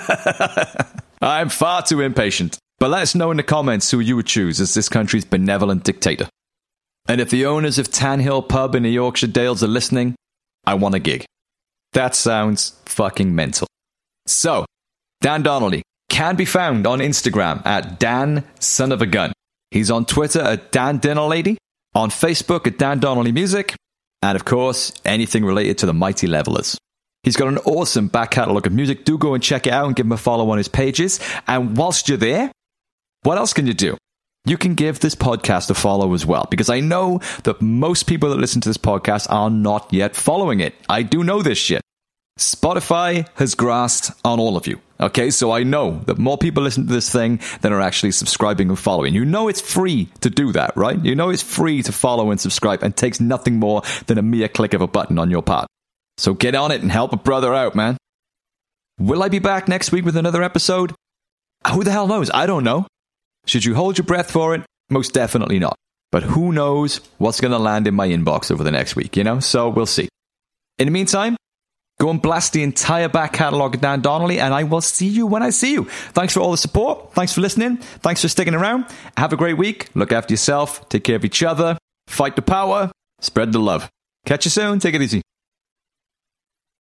I'm far too impatient. But let us know in the comments who you would choose as this country's benevolent dictator. And if the owners of Tan Hill Pub in the Yorkshire Dales are listening, I want a gig. That sounds fucking mental. So, Dan Donnelly can be found on Instagram at Dan Son of a Gun. He's on Twitter at Dan Dinner Lady, on Facebook at Dan Donnelly Music, and of course, anything related to the Mighty Levelers. He's got an awesome back catalogue of music. Do go and check it out and give him a follow on his pages. And whilst you're there, what else can you do? You can give this podcast a follow as well, because I know that most people that listen to this podcast are not yet following it. I do know this shit. Spotify has grasped on all of you. Okay, so I know that more people listen to this thing than are actually subscribing and following. You know it's free to do that, right? You know it's free to follow and subscribe, and takes nothing more than a mere click of a button on your part. So get on it and help a brother out, man. Will I be back next week with another episode? Who the hell knows? I don't know. Should you hold your breath for it? Most definitely not. But who knows what's going to land in my inbox over the next week, So we'll see. In the meantime, go and blast the entire back catalogue of Dan Donnelly, and I will see you when I see you. Thanks for all the support. Thanks for listening. Thanks for sticking around. Have a great week. Look after yourself. Take care of each other. Fight the power. Spread the love. Catch you soon. Take it easy.